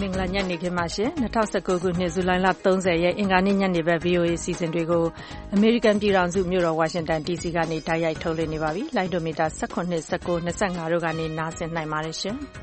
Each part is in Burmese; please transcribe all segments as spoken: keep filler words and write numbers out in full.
င်္ဂလာညနေခင်းပါရှင်၂၀၁၉ခုနှစ်ဇူလိုင်လ၃၀ရက်အင်္ဂါနေ့ညနေဘက် ဗီအိုအေ စီစဉ်တွေကိုအမေရိကန်ပြည်ထောင်စုမြို့တော်ဝါရှင်တန် ဒီစီကနေတိုက်ရိုက်ထုတ်လွှင့်နေပါပြီ။လိုင်းဒိုမီတာ၁၇ ၁၉ ၂၅တို့ကနေနားဆင်နိုင်ပါတယ်ရှင်။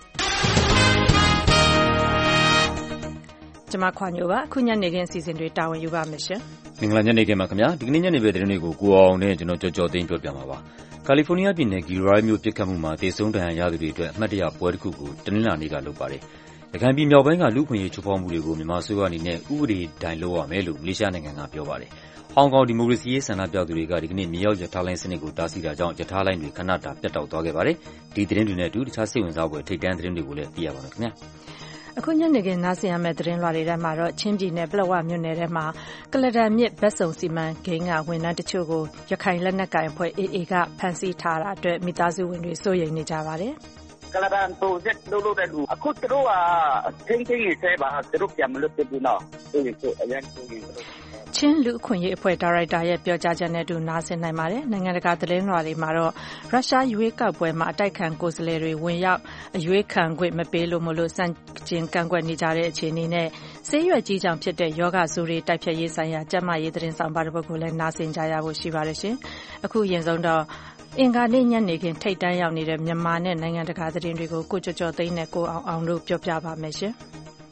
ကျွန်မခွာညိုပါအခုညနေခင်းအစီအစဉ်တွေတာဝန်ယူပါမယ်ရှင်။မင်္ဂလာညနေခင်းပါခင်ဗျာ။ဒီကနေ့ညနေပဲသတင်းတွေကိုကိုအောင်နဲ့ကျွန်တော်ကြော်ကြော်သိန်းပြောပြမှာပါ။ကာလီဖိုးနီးယားပြည်နယ်ဂီရိုင်းမြို့ပစ်ခတ်မှုမှာတေဆုံးဒဏ်ရာရသူတွေအတွက်အမှတ်တရပွဲတစ်ခုကိုတနင်္လာနေ့ကလုပ်ပါတယ်။ရခိုင်ပြည်မြောက်ပိုင်းကလူ့အခွင့်အရေးချိုးဖောက်မှုတွေကိုမြန်မာအစိုးရအနေနဲ့ဥပဒေတိုင်လုပ်ရမယ်လို့မလေးရှားနိုင်ငံကပြောပါတယ်။ဟောင်ကောင်ဒီမိုကရေစီရေးဆန္ဒပြသူတွေကဒီကနေ့မြေရောက်ရထားလိုင်းစနစ်ကိုတားဆီးတာကြောင့်ရထားလိုင်းတွေခဏတာပြတ်တောက်သွားခဲ့ပါတယ်။ဒီသတင်းတွေနဲ့အတူတခြားစိတ်ဝင်စားဖွယ်ထိပ်တန်းသတင်းတွေကိုလည်းသိရပါမယ်ခင်ဗျာ။အခုညနေခင်းနားဆင်ရမယ့်သတင်းလွှာတွေထဲမှာတော့ချင်းပြည်နယ်ပလက်ဝမြို့နယ်ထဲမှာကလဒန်မြစ်ဘက်စုံစီမံကိန်းကဝန်ထမ်းတချို့ကိုရခိုင်လက်နက်ကိုင်အဖွဲ့ အေအေ ကဖမ်းဆီးထားတာအတွက်မိသားစုဝင်တွေစိုးရိမ်နေကြပါတယ်။ကလဒန် project လုပ်လို့တဲ့လူအခုသူတို့ကချင်းချင်းရေးဆဲပါသူတို့ပြန်မလို့ပြဘူးနော်။ဆိုရင်ဆိုအရင်ဆိုရင်ချင်းလူအခွင့်ရေးအဖွဲ့ဒါရိုက်တာရဲ့ပြောကြားချက်နဲ့တူနားဆင်နိုင်ပါတယ်။နိုင်ငံတကာသတင်းလွှာတွေမှာတော့ရုရှားရွေးကောက်ပွဲမှာအတိုက်ခံကိုယ်စားလှယ်တွေဝင်ရောက်အရွေးခံခွင့်မပေးလို့မလို့စန့်ကျင်ကန့်ကွက်နေကြတဲ့အခြေအနေနဲ့ဆေးရွက်ကြီးကြောင့်ဖြစ်တဲ့ယောဂဆိုးတွေတိုက်ဖြတ်ရေးဆိုင်ရာကျန်းမာရေးသတင်းဆောင်ပါတစ်ပုဒ်ကိုလည်းနားဆင်ကြရဖို့ရှိပါတယ်ရှင်။အခုရင်ဆုံးတော့အင်္ဂါနေ့ညနေခင်းထိတ်တန်းရောက်နေတဲ့မြန်မာနဲ့နိုင်ငံတကာသတင်းတွေကိုကိုကျော်ကျော်သိန်းနဲ့ကိုအောင်အောင်တို့ပြောပြပါမယ်ရှင်။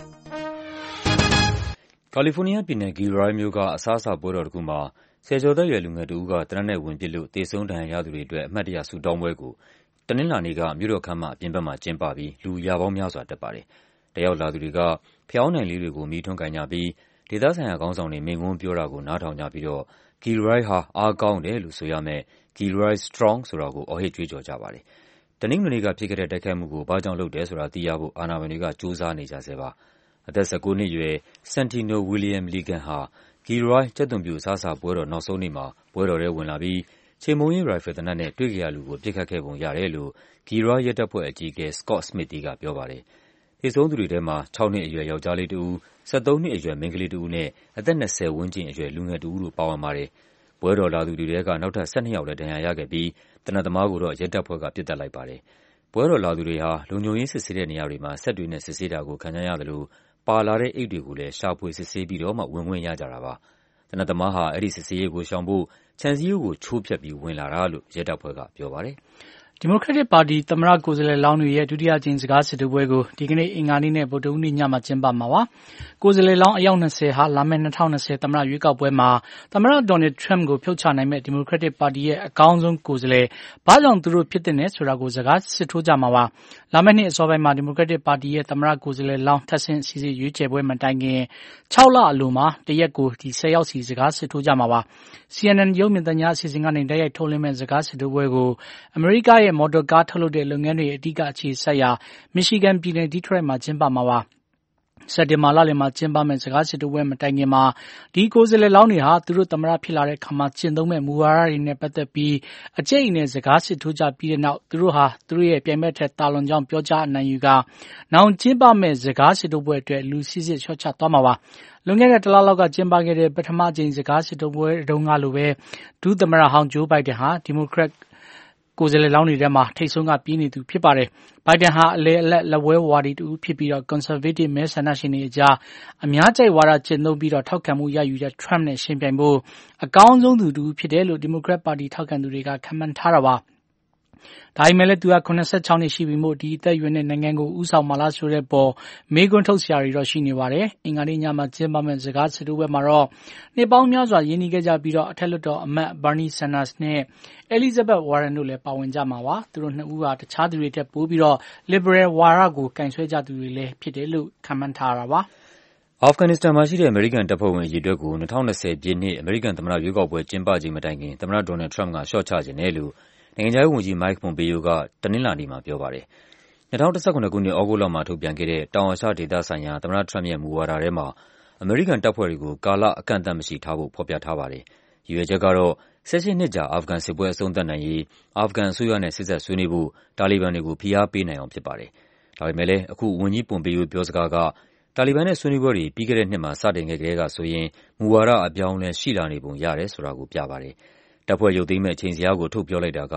ကာလီဖိုးနီးယားပြည်နယ်ဂီရိုင်းမြို့ကအစားအစာပွဲတော်တစ်ခုမှာဆယ်ကျော်သက်ရွယ်လူငယ်တဦးကတနက်နဲ့ဝင်ပစ်လို့တေဆုံးဒဏ်ရာရသူတွေအတွက်အမှတ်တရဆုတောင်းပွဲကိုတနင်္လာနေ့ကမြို့တော်ခန်းမအပြင်ဘက်မှာကျင်းပပြီးလူရာပေါင်းများစွာတက်ပါတယ်။တယောက်လာသူတွေကဖျောင်းနိုင်လေးတွေကိုမိထွန်းကန်ကြပြီးဒေသဆိုင်ရာခေါင်းဆောင်တွေမိန့်ခွန်းပြောတာကိုနားထောင်ကြပြီးတော့ဂီရိုင်းဟာအားကောင်းတယ်လို့ဆိုရမယ်ဂီရိုင်း strong ဆိုတာကိုအော်ဟစ်ကြွေးကြော်ကြပါတယ်။တနင်္ဂနွေနေ့ကဖြစ်ခဲ့တဲ့တိုက်ခိုက်မှုကိုဘာကြောင့်လုပ်တယ်ဆိုတာသိရဖို့အာဏာပိုင်တွေကစူးစမ်းနေကြဆဲပါ။အသက်၁၉နှစ်အရွယ် Santino William Ligon ဟာဂီရိုင်းကျက်သွန်ပြူအစားအစာပွဲတော်နောက်ဆုံးနေ့မှာပွဲတော်ထဲဝင်လာပြီးချေမှုန်းရေးရိုင်ဖယ်သေနတ်နဲ့တွေ့ကြရလူကိုပစ်ခတ်ခဲ့ပုံရတယ်လို့ဂီရိုင်းရဲတပ်ဖွဲ့အကြီးအကဲ Scott Smithy ကပြောပါတယ်။သေဆုံးသူတွေထဲမှာ၆နှစ်အရွယ်ယောက်ျားလေးတစ်ဦး၊၁၃နှစ်အရွယ်မိန်းကလေးတစ်ဦးနဲ့အသက်၂၀ဝန်းကျင်အရွယ်လူငယ်တစ်ဦးတို့ပါဝင်ပါတယ်။ပွဲတော်လာသူတွေထဲကနောက်ထပ်၁၂ယောက်လည်းဒဏ်ရာရခဲ့ပြီးသေနတ်သမားကိုတော့ရဲတပ်ဖွဲ့ကပစ်သတ်လိုက်ပါတယ်။ပွဲတော်လာသူတွေဟာလုံခြုံရေးစစ်ဆေးတဲ့နေရာတွေမှာစက်တွေနဲ့စစ်ဆေးတာကိုခံကြရသလိုပါလာတဲ့အိတ်တွေကိုလည်းရှာဖွေစစ်ဆေးပြီးတော့မှဝင်ခွင့်ရကြတာပါ။သေနတ်သမားဟာအဲ့ဒီစစ်ဆေးရေးကိုရှောင်ဖို့ခြံစည်းရိုးကိုချိုးဖျက်ပြီးဝင်လာတာလို့ရဲတပ်ဖွဲ့ကပြောပါတယ်။ဒီမိုကရက်တစ်ပါတီသမ္မတကိုယ်စားလှယ်လောင်းတွေရဲ့ဒုတိယကြိမ်စကားစစ်ထိုးပွဲကိုဒီကနေ့အင်္ဂါနေ့နဲ့ဗုဒ္ဓဟူးနေ့ညမှာကျင်းပမှာပါ။ကိုယ်စားလှယ်လောင်းအယောက်၂၀ဟာလာမယ့်၂၀၂၀သမ္မတရွေးကောက်ပွဲမှာသမ္မတဒေါ်နယ်ထရမ့်ကိုဖြုတ်ချနိုင်မဲ့ဒီမိုကရက်တစ်ပါတီရဲ့အကောင်းဆုံးကိုယ်စားလှယ်ဘာကြောင့်သူတို့ဖြစ်တဲ့နဲ့ဆိုတာကိုစကားစစ်ထိုးကြမှာပါ။လာမယ့်နှစ်အစောပိုင်းမှာဒီမိုကရက်တစ်ပါတီရဲ့သမ္မတကိုယ်စားလှယ်လောင်းထပ်ဆင့်စီစစ်ရွေးချယ်ပွဲမတိုင်ခင်၆လအလိုမှာတရက်ကိုဒီ၁၀ယောက်စီစကားစစ်ထိုးကြမှာပါ။ C N N ရုပ်မြင်သံကြားအစီအစဉ်ကနေတိုက်ရိုက်ထုတ်လွှင့်မဲ့စကားစစ်ထိုးပွဲကိုအမေရိကရဲ့မော်တော်ကားထုတ်လုပ်တဲ့လုပ်ငန်းတွေအဓိကအခြေစိုက်ရာမီရှီဂန်ပြည်နယ်ဒီထရိုက်မှာကျင်းပမှာပါ။စက်တင်ဘာလလယ်မှာကျင်းပမယ့်စကားစစ်ထိုးပွဲမတိုင်ခင်မှာဒီကိုယ်စားလှယ်လောင်းတွေဟာသူတို့သမ္မတဖြစ်လာတဲ့အခါမှာကျင့်သုံးမဲ့မူဝါဒတွေနဲ့ပတ်သက်ပြီးအကျိတ်အနယ်စကားစစ်ထိုးကြပြီးတဲ့နောက်သူတို့ဟာသူတို့ရဲ့ပြိုင်ဘက်ထက်တာလွန်ကြောင်းပြောကြားအနိုင်ယူကနောင်ကျင်းပမယ့်စကားစစ်ထိုးပွဲအတွက်လူစစ်စစ်လျှော့ချသွားမှာပါ။လွန်ခဲ့တဲ့တလလောက်ကကျင်းပခဲ့တဲ့ပထမကြိမ်စကားစစ်ထိုးပွဲတုန်းကလိုပဲဒုသမ္မတဟောင်းဂျိုးဘိုင်ဒန်ဟာဒီမိုကရက်ကိုယ်စားလှယ်လောင်းတွေထဲမှာထိပ်ဆုံးကပြေးနေသူဖြစ်ပါတယ်။ဘိုင်ဒန်ဟာအလေအလတ်လက်ဝဲဝါဒီတူဖြစ်ပြီးတော့ conservative မဲဆန္ဒရှင်တွေအကြားအများကြိုက်ဝါဒကျင့်သုံးပြီးတော့ထောက်ခံမှုရယူတဲ့ Trump နဲ့ရှင်ပြိုင်ဖို့အကောင်းဆုံးသူတူဖြစ်တယ်လို့ဒီမိုကရက်ပါတီထောက်ခံသူတွေကခန့်မှန်းထားတာပါ။ဒါပေမဲ့လည်းသူက၇၆နှစ်ရှိပြီမို့ဒီအသက်အရွယ်နဲ့နိုင်ငံကိုဦးဆောင်မလားဆိုတဲ့ပေါ်မေးခွန်းထုတ်စရာတွေတော့ရှိနေပါတယ်။အင်္ဂါနေ့ညမှာကျင်းပမယ့်စကားစစ်ထိုးပွဲမှာတော့နှစ်ပေါင်းများစွာရင်းနှီးခဲ့ကြပြီးတော့အထက်လွှတ်တော်အမတ် Bernie Sanders နဲ့ Elizabeth Warren တို့လည်းပါဝင်ကြမှာပါ။သူတို့နှစ်ဦးဟာတခြားသူတွေထက်ပိုပြီးတော့ liberal ဝါဒကိုကင်ဆွဲကြသူတွေလည်းဖြစ်တယ်လို့ခန့်မှန်းထားတာပါ။အာဖဂန်နစ္စတန်မှာရှိတဲ့အမေရိကန်တပ်ဖွဲ့ဝင်အရေအတွက်ကို၂၀၂၀ပြည့်နှစ်အမေရိကန်သမ္မတရွေးကောက်ပွဲကျင်းပချိန်မတိုင်ခင်သမ္မတဒေါ်နယ်ထရမ့်ကလျှော့ချခြင်းတယ်လို့နိုင်ငံခြားရေးဝန်ကြီး Mike Pompeo ကတနင်္လာနေ့မှာပြောပါတယ်။၂၀၁၇ခုနှစ်ဩဂုတ်လမှာထုတ်ပြန်ခဲ့တဲ့တောင်အာရှဒေသဆိုင်ရာသမ္မတထရမ့်ရဲ့မူဝါဒထဲမှာအမေရိကန်တပ်ဖွဲ့တွေကိုကာလအကန့်အသတ်မရှိထားဖို့ဖော်ပြထားပါတယ်။ရည်ရွယ်ချက်ကတော့၁၈နှစ်ကြာအာဖဂန်စစ်ပွဲအဆုံးသတ်နိုင်ရေးအာဖဂန်အစိုးရနဲ့စစ်ဆက်ဆွေးနွေးဖို့တာလီဘန်တွေကိုဖိအားပေးနိုင်အောင်ဖြစ်ပါတယ်။ဒါပေမဲ့လည်းအခုဝန်ကြီး Pompeo ပြောစကားကတာလီဘန်နဲ့ဆွေးနွေးပွဲတွေပြီးခဲ့တဲ့နှစ်မှာစတင်ခဲ့ကြတဲ့ကဆိုရင်မူဝါဒအပြောင်းအလဲရှိလာနေပုံရတယ်ဆိုတာကိုပြပါတယ်။တပ်ဖွဲ့ရုပ်သိမ်းမဲ့အချိန်စရာကိုထုတ်ပြောလိုက်တာက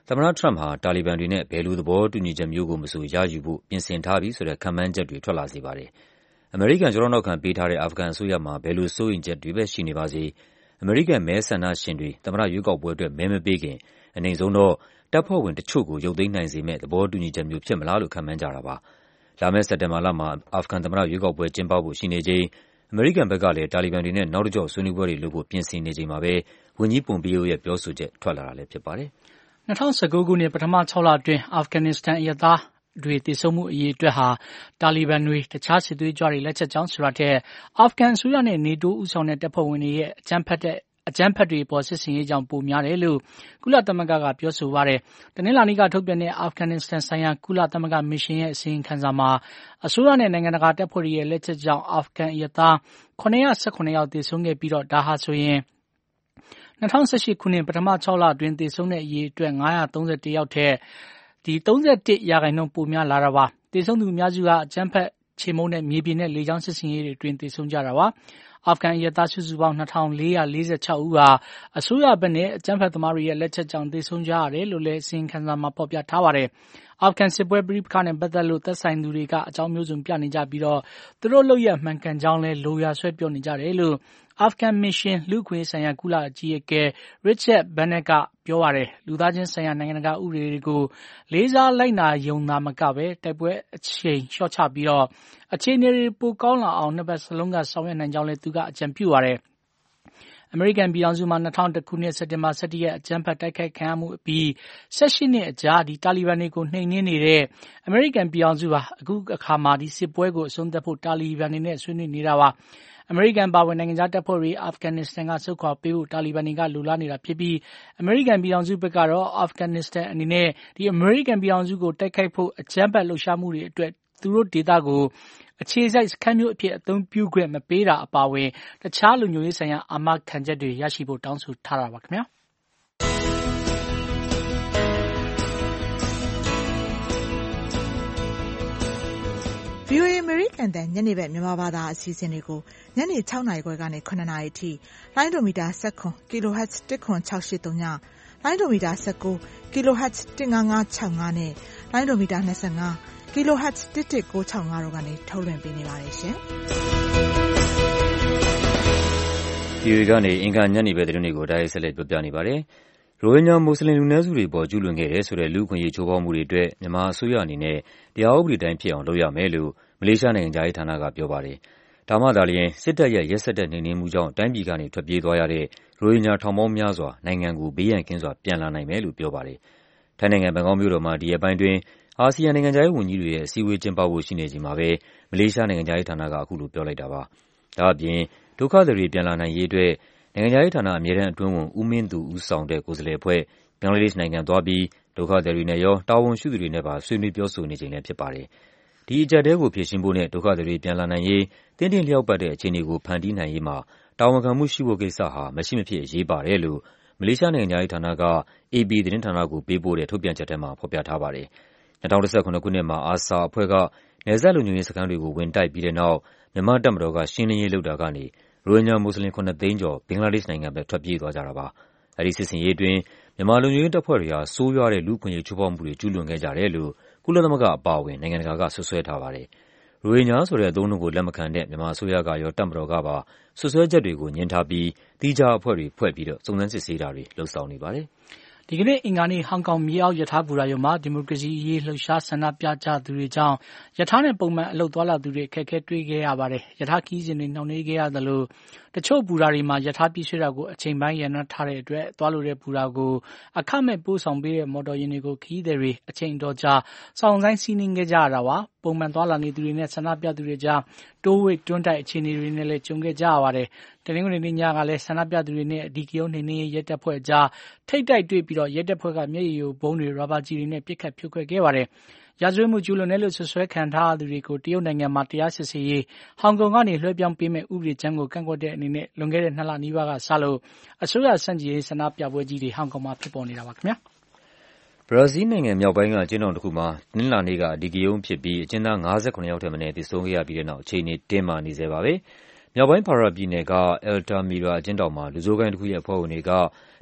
သမ္မတ Trump ဟာတာလီဘန်တွေနဲ့ဘယ်လိုသဘောတူညီချက်မျိုးကိုမဆိုရယူဖို့ပြင်ဆင်ထားပြီဆိုတဲ့ခန့်မှန်းချက်တွေထွက်လာစေပါတယ်။ အမေရိကန်ကျောထောက်နောက်ခံပေးထားတဲ့အာဖဂန်အစိုးရမှာဘယ်လိုစိုးရိမ်ချက်တွေပဲရှိနေပါစေအမေရိကန်မဲဆန္ဒရှင်တွေသမ္မတရွေးကောက်ပွဲအတွက်မဲမပေးခင်အနိမ့်ဆုံးတော့တပ်ဖွဲ့ဝင်တချို့ကိုရုပ်သိမ်းနိုင်စေမယ့်သဘောတူညီချက်မျိုးဖြစ်မလားလို့ခန့်မှန်းကြတာပါ။လာမယ့်စက်တင်ဘာလမှာအာဖဂန်သမ္မတရွေးကောက်ပွဲကျင်းပဖို့ရှိနေချိန်အမေရိကန်ဘက်ကလည်းတာလီဘန်တွေနဲ့နောက်တစ်ကျော့ဆွေးနွေးပွဲတွေလုပ်ဖို့ပြင်ဆင်နေချိန်မှာပဲဝန်ကြီးပွန်ပီယိုရဲ့ပြောဆိုချက်ထွက်လာတာလည်းဖြစ်ပါတယ်။၂၀၁၉ခုနှစ်ပထမခြောက်လအတွင်းအာဖဂန်နစ္စတန်အရပ်သားတွေတည်ဆုံမှုအရေးအတွက်ဟာတာလီဘန်တွေတခြားစစ်သွေးကြွတွေလက်ချက်ကြောင့်ဆိုတာထက်အာဖဂန်အစိုးရနဲ့နေတိုးဦးဆောင်တဲ့တပ်ဖွဲ့ဝင်တွေရဲ့အကြမ်းဖက်တဲ့အကြမ်းဖက်တွေပေါ်စစ်စင်ရေးကြောင့်ပိုများတယ်လို့ကုလသမဂ္ဂကပြောဆိုပါတယ်။တနင်္လာနေ့ကထုတ်ပြန်တဲ့အာဖဂန်နစ္စတန်ဆိုင်ရာကုလသမဂ္ဂမစ်ရှင်ရဲ့အစီရင်ခံစာမှာအစိုးရနဲ့နိုင်ငံတကာတပ်ဖွဲ့တွေရဲ့လက်ချက်ကြောင့်အာဖဂန်အရပ်သားခုနှစ်ရာ၁၇ယောက်သေဆုံးခဲ့ပြီးတော့ဒါဟာဆိုရင်၂၀၁၈ခုနှစ်ပထမခြောက်လအတွင်းသေဆုံးတဲ့အရေအတွက်၅ရာ၃၁ယောက်ထက်ဒီ၃၁ရာခိုင်နှုန်းပိုများလာတာပါ။သေဆုံးသူအများစုကအကြမ်းဖက်ချေမှုန်းတဲ့မြေပြင်နဲ့လေကြောင်းစစ်စင်ရေးတွေအတွင်းသေဆုံးကြတာပါ။အာဖဂန်အရပ်သားစုစုပေါင်း၂ထောင်လေးရာလေးဆယ်ခြောက်ဦးဟာအစိုးရဘက်နဲ့အကြမ်းဖက်သမားတွေရဲ့လက်ချက်ကြောင့်သေဆုံးကြရတယ်လို့လည်းအစီရင်ခံစာမှာဖော်ပြထားပါတယ်။အာဖဂန်စစ်ပွဲပဋိပက္ခနဲ့ပတ်သက်လို့သက်ဆိုင်သူတွေကအကြောင်းမျိုးစုံပြနေကြပြီးတော့သူတို့လုပ်ရမှန်ကန်ကြောင်းလည်းလိုရာဆွဲပြောနေကြတယ်လို့အာဖဂန်မစ်ရှင်လူ့ခွင့်ဆိုင်ရာကုလအကြီးအကဲ Richard Bennett ကပြောပါတယ်။လူသားချင်းဆိုင်ရာနိုင်ငံတကာဥပဒေတွေကိုလေးစားလိုက်နာယုံသာမကပဲတိုက်ပွဲအချိန်လျှော့ချပြီးတော့အခြေအနေတွေပိုကောင်းလာအောင်နှစ်ဘက်စလုံးကဆောင်ရွက်နိုင်ကြောင်းလည်းသူကအကြံပြုပါတယ်။အမေရိကန်ပြည်ထောင်စုမှာ၂၀၀၁ခုနှစ်စက်တင်ဘာ၁၁ရက်အကြမ်းဖက်တိုက်ခိုက်ခံရမှုအပြီး၁၈နှစ်အကြာဒီတာလီဘန်တွေကိုနှိမ်နင်းနေတဲ့အမေရိကန်ပြည်ထောင်စုဟာအခုအခါမှာဒီစစ်ပွဲကိုအဆုံးသတ်ဖို့တာလီဘန်တွေနဲ့ဆွေးနွေးနေတာပါ။အမေရိကန်ပါဝင်နိုင်ငံခြားတပ်ဖွဲ့တွေအာဖဂန်နစ္စတန်ကဆုတ်ခွာပေးဖို့တာလီဘန်တွေကလိုလားနေတာဖြစ်ပြီးအမေရိကန်ပြည်ထောင်စုဘက်ကတော့အာဖဂန်နစ္စတန်အနေနဲ့ဒီအမေရိကန်ပြည်ထောင်စုကိုတိုက်ခိုက်ဖို့အကြမ်းဖက်လှုပ်ရှားမှုတွေအတွက်သူတို့ဒေသကိုအခြေစိုက်စခန်းမျိုးအဖြစ်အသုံးပြုခွင့်မပေးတာအပါအဝင်တခြားလူမျိုးရေးဆိုင်ရာအာမခံချက်တွေရရှိဖို့တောင်းဆိုထားတာပါခင်ဗျာ။ဗွီအိုအေအမေရိကန်တန်ညနေဘက်မြန်မာဘာသာအစီအစဉ်တွေကိုညနေ၆နာရီခွဲကနေ၇နာရီအထိလိုင်းဒိုမီတာ၁၇ kHz တစ်ခွန်၆၈၃ညလိုင်းဒိုမီတာ၁၉ kHz တစ်၅၅၆၅နဲ့လိုင်းဒိုမီတာ၂၅ kHz တစ်တစ်၉၆၅တို့ကနေထုတ်လွှင့်ပေးနေပါတယ်ရှင်။ဗွီအိုအေကနေအင်္ဂါညနေဘက်သတင်းတွေကိုတိုက်ရိုက်ဆက်လက်ပြောပြနေပါတယ်။ရိုဟင်ဂျာမွတ်စလင်လူနည်းစုတွေပေါ်ကျူးလွန်ခဲ့တယ်ဆိုတဲ့လူ့အခွင့်အရေးချိုးဖောက်မှုတွေအတွက်မြန်မာအစိုးရအနေနဲ့တရားဥပဒေတိုင်းဖြစ်အောင်လုပ်ရမယ်လို့မလေးရှားနိုင်ငံခြားရေးဌာနကပြောပါတယ်။ဒါမှသာလျှင်စစ်တပ်ရဲ့ရက်စက်တဲ့နှိမ်နင်းမှုကြောင့်တိုင်းပြည်ကနေထွက်ပြေးသွားရတဲ့ရိုဟင်ဂျာထောင်ပေါင်းများစွာနိုင်ငံကိုဘေးရန်ကင်းစွာပြန်လာနိုင်မယ်လို့ပြောပါတယ်။ထိုင်းနိုင်ငံဘန်ကောက်မြို့တော်မှာဒီရက်ပိုင်းတွင်အာဆီယံနိုင်ငံခြားရေးဝန်ကြီးတွေရဲ့အစည်းအဝေးကျင်းပဖို့ရှိနေချိန်မှာပဲမလေးရှားနိုင်ငံခြားရေးဌာနကအခုလိုပြောလိုက်တာပါ။ဒါ့အပြင်ဒုက္ခသည်တွေပြန်လာနိုင်ရေးအတွက်နိုင်ငံခြားရေးဌာနအမြဲတမ်းအတွင်းဝန်ဦးမင်းသူဦးဆောင်တဲ့ကိုယ်စားလှယ်အဖွဲ့ဘင်္ဂလားဒေ့ရှ်နိုင်ငံသွားပြီးဒုက္ခသည်တွေနဲ့ရောတာဝန်ရှိသူတွေနဲ့ပါဆွေးနွေးပြောဆိုနေချိန်လည်းဖြစ်ပါတယ်။ဒီအကြပ်တဲကိုဖြေရှင်းဖို့နဲ့ဒုက္ခသည်တွေပြန်လာနိုင်ရေးသင့်တင့်လျောက်ပတ်တဲ့အခြေအနေကိုဖန်တီးနိုင်ရေးမှာတာဝန်ခံမှုရှိဖို့ကိစ္စဟာမရှိမဖြစ်အရေးပါတယ်လို့မလေးရှားနိုင်ငံခြားရေးဌာနက အေပီ သတင်းဌာနကိုပေးပို့တဲ့ထုတ်ပြန်ချက်ထဲမှာဖော်ပြထားပါတယ်။၂၀၁၇ခုနှစ်မှာအာဆာအဖွဲ့ကနယ်စပ်လုံခြုံရေးစခန်းတွေကိုဝင်တိုက်ပြီးတဲ့နောက်မြန်မာတပ်မတော်ကရှင်းလင်းရေးလုပ်တာကနေရိုဟင်ဂျာမွတ်စလင်ခုနှစ်သိန်းကျော်ဘင်္ဂလားဒေ့ရှ်နိုင်ငံဘက်ထွက်ပြေးသွားကြတာပါ။အဲဒီစစ်ဆင်ရေးအတွင်းမြန်မာလုံခြုံရေးတပ်ဖွဲ့တွေဟာဆိုးရွားတဲ့လူ့အခွင့်အရေးချိုးဖောက်မှုတွေကျူးလွန်ခဲ့ကြတယ်လို့ကုလသမဂ္ဂအပါအဝင်နိုင်ငံတကာကစွပ်စွဲထားပါတယ်။ရိုဟင်ဂျာဆိုတဲ့အသုံးအနှုန်းကိုလက်မခံတဲ့မြန်မာအစိုးရကရောတပ်မတော်ကပါစွပ်စွဲချက်တွေကိုငြင်းထားပြီးသီးခြားအဖွဲ့တွေဖွဲ့ပြီးတော့စုံစမ်းစစ်ဆေးတာတွေလုပ်ဆောင်နေပါတယ်။ဒီကနေ့အင်္ဂါနေ့ဟောင်ကောင်မြေအောက်ရထားဘူရာရုံမှာဒီမိုကရေစီရေးလှုပ်ရှားဆန္ဒပြကြသူတွေကြောင့်ရထားနဲ့ပုံမှန်အလုပ်သွားလာသူတွေအခက်အခဲတွေ့ခဲ့ရပါတယ်။ရထားခီးစဉ်တွေနှောင့်နှေးခဲ့ရသလိုတချို့ဘူရာတွေမှာရထားပြေးဆွဲတာကိုအချိန်ပိုင်းရန်နာထားတဲ့အတွက်သွားလို့တဲ့ဘူရာကိုအခမဲ့ပို့ဆောင်ပေးတဲ့မော်တော်ယာဉ်တွေကိုခီးသည်တွေအချိန်တော်ကြာစောင့်ဆိုင်စီးနှင်းခဲ့ကြရတာပါ။ပုံမှန်သွားလာနေသူတွေနဲ့ဆန္ဒပြသူတွေကြားတိုးဝိတ်တွန်းတိုက်အခြေအနေတွေနဲ့လည်းကြုံခဲ့ကြရပါတယ်။တနင်္ဂနွေနေ့ညကလည်းဆန္ဒပြသူတွေနဲ့အဒီကရုံးနှိမ်နင်းရေးရဲတပ်ဖွဲ့ကြားထိပ်တိုက်တွေ့ပြီးတော့ရဲတပ်ဖွဲ့ကမျက်ရည်ယိုဗုံးတွေရာဘာကျည်တွေနဲ့ပစ်ခတ်ဖြိုခွဲခဲ့ပါတယ်။ရာဇဝတ်မှုကျူးလွန်တယ်လို့ဆွဆွဲခံထားရသူတွေကိုတရုတ်နိုင်ငံမှာတရားစစ်ဆေးရေးဟောင်ကောင်ကနေလွှဲပြောင်းပေးမဲ့ဥပဒေကြမ်းကိုကန့်ကွက်တဲ့အနေနဲ့လွန်ခဲ့တဲ့နှစ်လနီးပါးကစလို့အစိုးရဆန့်ကျင်ရေးဆန္ဒပြပွဲကြီးတွေဟောင်ကောင်မှာဖြစ်ပေါ်နေတာပါခင်ဗျာ။ဘရာဇီးနိုင်ငံမြောက်ပိုင်းကအကျဉ်းထောင်တစ်ခုမှာတနင်္လာနေ့ကအဒီကရုံးဖြစ်ပြီးအကျဉ်းသား၅၇ယောက်ထက်မနည်းသေဆုံးခဲ့ရပြီးတဲ့နောက်အခြေအနေတင်းမာနေဆဲပါပဲ။မြောက်ပိုင်းဖာရာပြည်နယ်က Altamira အကျဉ်းထောင်မှာလူဆိုးဂိုဏ်းတစ်ခုရဲ့အဖွဲ့ဝင်တွေက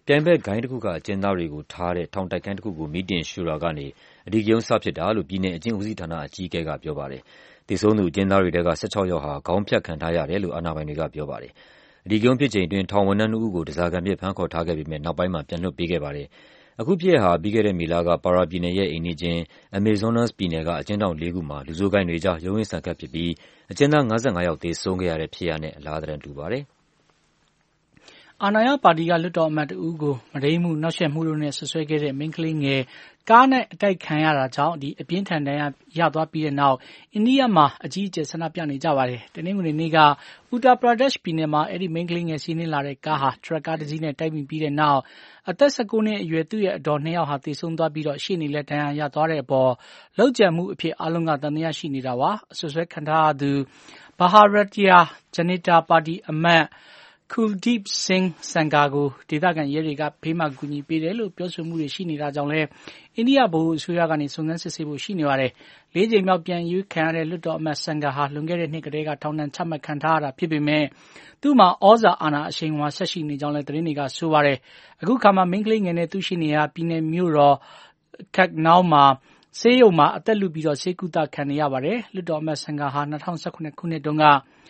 ပြိုင်ဘက်ဂိုင်းတစ်ခုကအကျဉ်းသားတွေကိုထားတဲ့ထောင်တိုက်ခန်းတစ်ခုကိုမီးတင်ရှို့တာကနေအဓိကရုဏ်းစဖြစ်တာလို့ပြည်နယ်အကျဉ်းဦးစီးဌာနအကြီးအကဲကပြောပါတယ်။သေဆုံးသူအကျဉ်းသားတွေထဲက၁၆ယောက်ဟာခေါင်းဖြတ်ခံထားရတယ်လို့အာဏာပိုင်တွေကပြောပါတယ်။အဓိကရုဏ်းဖြစ်ချိန်အတွင်းထောင်ဝန်ထမ်းနှစ်ဦးကိုဓားစာခံအဖြစ်ဖမ်းခေါ်ထားခဲ့ပေမဲ့နောက်ပိုင်းမှာပြန်လွှတ်ပေးခဲ့ပါတယ်။အခုဖြစ်ရပ်ဟာပြီးခဲ့တဲ့မေလကပါရာပြည်နယ်ရဲ့အိမ်နီးချင်း Amazonas ပြည်နယ်ကအကျဉ်းထောင်လေးခုမှာလူဆိုးဂိုဏ်းတွေကြားရုန်းရင်းဆန်ခတ်ဖြစ်ပြီးအကျဉ်းသား၅၅ယောက်သေဆုံးခဲ့ရတဲ့ဖြစ်ရပ်နဲ့အလားသဏ္ဍာန်တူပါတယ်။အာဏာရပါတီကလွှတ်တော်အမတ်တဦးကိုမုဒိမ်းမှုနှောက်ယှက်မှုတို့နဲ့ဆွဆွဲခဲ့တဲ့မိန်းကလေးငယ်ကားနဲ့အတိုက်ခံရတာကြောင့်ဒီအပြင်းထန်ဒဏ်ရာရသွားပြီးတဲ့နောက်အိန္ဒိယမှာအကြီးအကျယ်ဆန္ဒပြနေကြပါတယ်။တနင်္ဂနွေနေ့က Uttar Pradesh ပြည်နယ်မှာအဲ့ဒီမိန်းကလေးငယ်စီးနှင်းလာတဲ့ကားဟာထရက်ကားတစ်စီးနဲ့တိုက်မိပြီးတဲ့နောက်အသက်၁၉နှစ်အရွယ်သူ့ရဲ့အဒေါ်နှစ်ယောက်ဟာသေဆုံးသွားပြီးတော့ရှေ့နေလက်ဒဏ်ရာရသွားတဲ့အပေါ်လောက်ကျန်မှုအဖြစ်အလုံးကသံသယရှိနေတာပါ။အဆွဆွဲခံထားရသူ Bharatiya Janata Party အမတ် Kuldeep Singh Sangar ကိုဒေသခံရဲတွေကဖေးမှကူညီပေးတယ်လို့ပြောဆိုမှုတွေရှိနေတာကြောင့်လဲအိန္ဒိယဗဟိုအစိုးရကနေစုံစမ်းစစ်ဆေးဖို့ရှိနေပါတယ်။လေးကြိမ်မြောက်ပြန်ရွေးခံရတဲ့လွှတ်တော်အမတ် Sangar ဟာလွန်ခဲ့တဲ့နှစ်ကတည်းကထောင်ဒဏ်ချမှတ်ခံထားရတာဖြစ်ပေမဲ့သူ့မှာဩဇာအာဏာအရှိန်အဝါဆက်ရှိနေကြောင်းလဲသတင်းတွေကဆိုပါတယ်။အခုခါမှာမိန်းကလေးငယ်နဲ့သူ့ရှိနေရပြည်နယ်မြို့တော် Lucknow မှာဆေးရုံမှာအသက်လုပြီးတော့ဆေးကုသခံနေရပါတယ်။လွှတ်တော်အမတ် Sangar ဟာ၂၀၁၇ခုနှစ်တုန်းက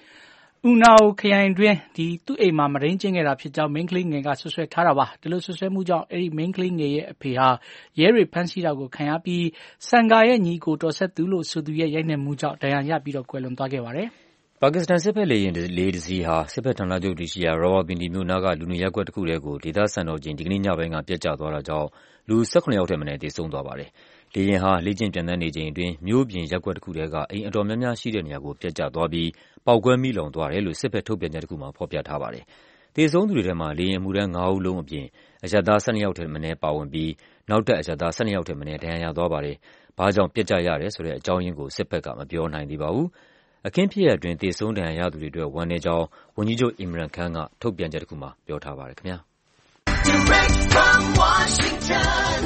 Unnao ခရိုင်တွင်ဒီသူ့အိမ်မှာမုဒိမ်းကျင့်ခဲ့တာဖြစ်ကြောင်းမိန်းကလေးငယ်ကဆွဆွဲထားတာပါ။ဒီလိုဆွဆွဲမှုကြောင့်အဲ့ဒီမိန်းကလေးငယ်ရဲ့အဖေဟာရဲတွေဖမ်းဆီးတာကိုခံရပြီး Sangar ရဲ့ညီကိုတော်ဆက်သူလို့ဆိုသူရဲ့ရိုက်နှက်မှုကြောင့်ဒဏ်ရာရပြီးတော့ကွယ်လွန်သွားခဲ့ပါတယ်။ပါကစ္စတန်စစ်ဘက်လေယာဉ်လေးတစ်စီးဟာစစ်ဘက်ဌာနချုပ်တည်ရှိရာ Rawalpindi မြို့နားကလူနေရပ်ကွက်တစ်ခုထဲကိုဒေသစံတော်ချိန်ဒီကနေ့ညပိုင်းကပျက်ကျသွားတာကြောင့်လူ၁၇ယောက်ထက်မနည်းသေဆုံးသွားပါတယ်။လေယာဉ်ဟာလေ့ကျင့်ပျံသန်းနေချိန်အတွင်းမြို့ပြင်ရပ်ကွက်တစ်ခုထဲကအိမ်အတော်များများရှိတဲ့နေရာကိုပျက်ကျသွားပြီးပေါက်ကွဲမိလောင်သွားတယ်လို့စစ်ဘက်ထုတ်ပြန်ချက်တစ်ခုမှာဖော်ပြထားပါတယ်။သေဆုံးသူတွေထဲမှာလေယာဉ်အမှုထမ်းငါးဦးလုံးအပြင်အရပ်သား၁၂ယောက်ထက်မနည်းပါဝင်ပြီးနောက်ထပ်အရပ်သား၁၂ယောက်ထက်မနည်းဒဏ်ရာရသွားပါတယ်။ဘာကြောင့်ပျက်ကျရတယ်ဆိုတဲ့အကြောင်းရင်းကိုစစ်ဘက်ကမပြောနိုင်သေးပါဘူး။အခင်းဖြစ်ရပ်အတွင်းသေဆုံးဒဏ်ရာရသူတွေအတွက်ဝမ်းနည်းကြောင်းဝန်ကြီးချုပ် Imran Khan ကထုတ်ပြန်ချက်တစ်ခုမှာပြောထားပါတယ်ခင်ဗျာ။ Direct from Washington,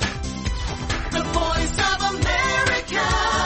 the voice of America,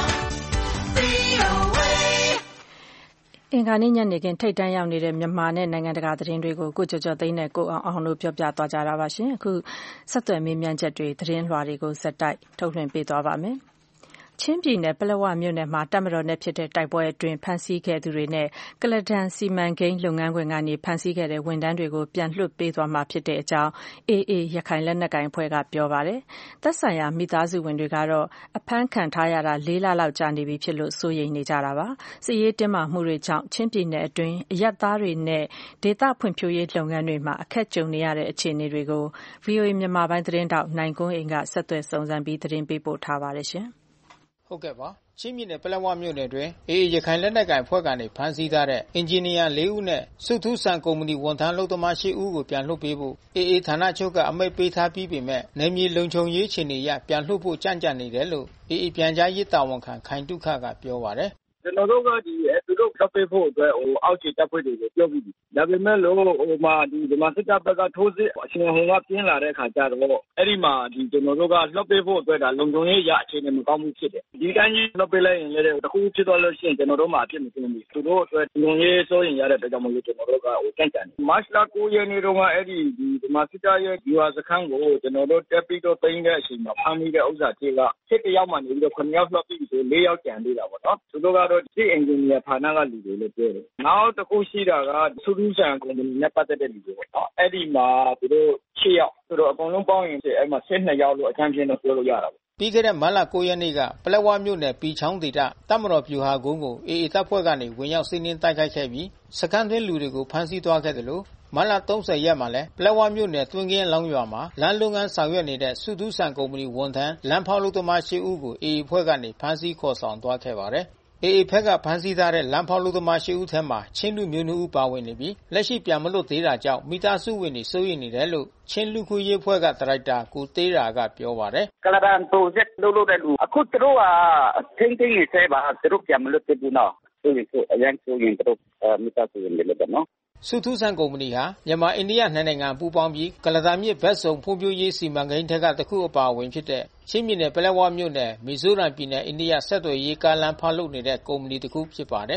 အင်္ဂါနေ့ညနေခင်းထိပ်တန်းရောက်နေတဲ့မြန်မာနဲ့နိုင်ငံတကာသတင်းတွေကိုကိုကျော်ကျော်သိန်းနဲ့ကိုအောင်အောင်တို့ပြောပြသွားကြတာပါရှင်။အခုဆက်သွယ်မေးမြန်းချက်တွေသတင်းလွှာတွေကိုဆက်တိုက်ထုတ်လွှင့်ပေးသွားပါမယ်။ချင်းပြည်နယ်ပလက်ဝမြို့နယ်မှာတပ်မတော်နဲ့ဖြစ်တဲ့တိုက်ပွဲအတွင်းဖမ်းဆီးခဲ့သူတွေနဲ့ကလဒန်စီမံကိန်းလုပ်ငန်းခွင်ကနေဖမ်းဆီးခဲ့တဲ့ဝန်ထမ်းတွေကိုပြန်လွှတ်ပေးသွားမှာဖြစ်တဲ့အကြောင်း အေအေ ရခိုင်လက်နက်ကိုင်အဖွဲ့ကပြောပါတယ်။သက်ဆိုင်ရာမိသားစုဝင်တွေကတော့အဖမ်းခံထားရတာလေးလလောက်ကြာနေပြီဖြစ်လို့စိုးရိမ်နေကြတာပါ။စစ်ရေးတင်းမာမှုတွေကြောင့်ချင်းပြည်နယ်အတွင်းအရပ်သားတွေနဲ့ဒေသဖွံ့ဖြိုးရေးလုပ်ငန်းတွေမှာအခက်ကြုံနေရတဲ့အခြေအနေတွေကို ဗွီအိုအေမြန်မာပိုင်းသတင်းတောက်နိုင်ကွန်းအိမ်ကဆက်သွယ်စုံစမ်းပြီးသတင်းပေးပို့ထားပါတယ်ရှင်။ဟုတ်ကဲ့ပါချင်းပြည်နယ်ပလက်ဝမြို့နယ်တွင်အေအေရခိုင်လက်နက်ကိုင်ဖွဲ့ကနေဖမ်းဆီးထားတဲ့အင်ဂျင်နီယာလေးဦးနဲ့စုထုဆန်ကုမ္ပဏီဝန်ထမ်းလုပ်သမားရှစ်ဦးကိုပြန်လွှတ်ပေးဖို့အေအေဌာနချုပ်ကအမိန့်ပေးထားပြီးပေမဲ့နယ်မြေလုံခြုံရေးအခြေအနေအရပြန်လွှတ်ဖို့ကြန့်ကြာနေတယ်လို့အေအေပြန်ကြားရေးတာဝန်ခံခိုင်တုခကပြောပါတယ်ကျွန်တော်တို့ကဒီသူတို့ဖြတ်ပေးဖို့အတွက်ဟိုအောက်ခြေတပ်ဖွဲ့တွေကိုပြောပြီးပြီဒါပေမဲ့လို့ဟိုမှာဒီဒီမှာစစ်တပ်ဘက်ကထိုးစစ်အရှင်ဟိုကပြင်းလာတဲ့ခါကျတော့အဲ့ဒီမှာဒီကျွန်တော်တို့ကလှုပ်ပေးဖို့အတွက်ဒါလုံခြုံရေးရအခြေအနေမကောင်းမှုဖြစ်တယ်ဒီတိုင်းကြီးလှုပ်ပေးလိုက်ရင်လည်းတခုဖြစ်သွားလို့ရှိရင်ကျွန်တော်တို့မှာအဖြစ်မဖြစ်ဘူးသူတို့အတွက်လုံခြုံရေးစိုးရင်ရတဲ့အတွက်ကြောင့်မလို့ကျွန်တော်တို့ကဟိုတန့်ကြတယ်မတ်လကိုရက်နေ့တော့အဲ့ဒီဒီဒီမှာစစ်တပ်ရဲ့ဒီဟာစခန်းကိုကျွန်တော်တို့တက်ပြီးတော့သိမ်းတဲ့အချိန်မှာဖမ်းမိတဲ့ဥစ္စာတွေကစစ်တယောက်မှနေပြီးတော့ခုနှစ်ယောက်လှုပ်ပြီးဆိုလေးယောက်ကျန်သေးတာပေါ့နော်သူတို့ကတော့ဒီအင်ဂျင်နီယာဌာနကလူတွေလည်းပြောတယ်။နောက်တစ်ခုရှိတာကသုဒ္ဓဆန်ကုမ္ပဏီနဲ့ပတ်သက်တဲ့လူတွေပေါ့နော်။အဲ့ဒီမှာသူတို့ရှစ်ယောက်သူတို့အကုန်လုံးပေါင်းရင်အဲ့မှာ၁၂ယောက်လို့အကြမ်းဖျင်းတော့ပြောလို့ရတာပေါ့။ပြီးခဲ့တဲ့မတ်လကိုရက်နေ့ကပလက်ဝမြို့နယ်ပီချောင်းဒေသတပ်မတော်ပြူဟာကုန်းကိုအေအေတပ်ဖွဲ့ကနေဝင်ရောက်စီးနင်းတိုက်ခိုက်ခဲ့ပြီးစခန်းတွင်းလူတွေကိုဖမ်းဆီးသွားခဲ့တယ်လို့မတ်လ၃၀ရက်မှာလဲပလက်ဝမြို့နယ်တွင်းကင်းလောင်းရွာမှာလမ်းလုပ်ငန်းဆောင်ရွက်နေတဲ့စုထုဆန်ကုမ္ပဏီဝန်ထမ်းလမ်းဖောက်လုပ်သမားရှစ်ဦးကိုအေအေဖွဲ့ကနေဖမ်းဆီးခေါ်ဆောင်သွားခဲ့ပါတယ်။အေအေဖက်ကဖမ်းဆီးထားတဲ့လမ်းဖောက်လုပ်သမားရှစ်ဦးထဲမှာချင်းလူမျိုးနှစ်ဦးပါဝင်နေပြီးလက်ရှိပြန်မလွတ်သေးတာကြောင့်မိသားစုဝင်တွေစိုးရိမ်နေတယ်လို့ချင်းလူခွေရေးဖွဲ့ကဒါရိုက်တာကိုသေးရာကပြောပါတယ်ကလဒန်ပရိုဂျက်လုပ်လို့တဲ့လူအခုသူတို့ကထိန်းသိမ်းရေးဆဲပါသူတို့ပြန်မလွတ်သေးဘူးနော်ဆိုရင်ဆိုအရင်ဆိုရင်သူတို့မိသားစုဝင်တွေလည်းပေါ့နော်စုထုဆန်ကုမ္ပဏီဟာမြန်မာအိန္ဒိယနှစ်နိုင်ငံပူးပေါင်းပြီးကလဒါမြစ်ဘက်စုံဖွံ့ဖြိုးရေးစီမံကိန်းထက်ကတစ်ခုအပါအဝင်ဖြစ်တဲ့ချင်းပြည်နယ်ပလက်ဝမြို့နယ်မီဇိုရမ်ပြည်နယ်အိန္ဒိယဆက်သွယ်ရေးကားလမ်းဖောက်လုပ်နေတဲ့ကုမ္ပဏီတစ်ခုဖြစ်ပါတယ်။ပ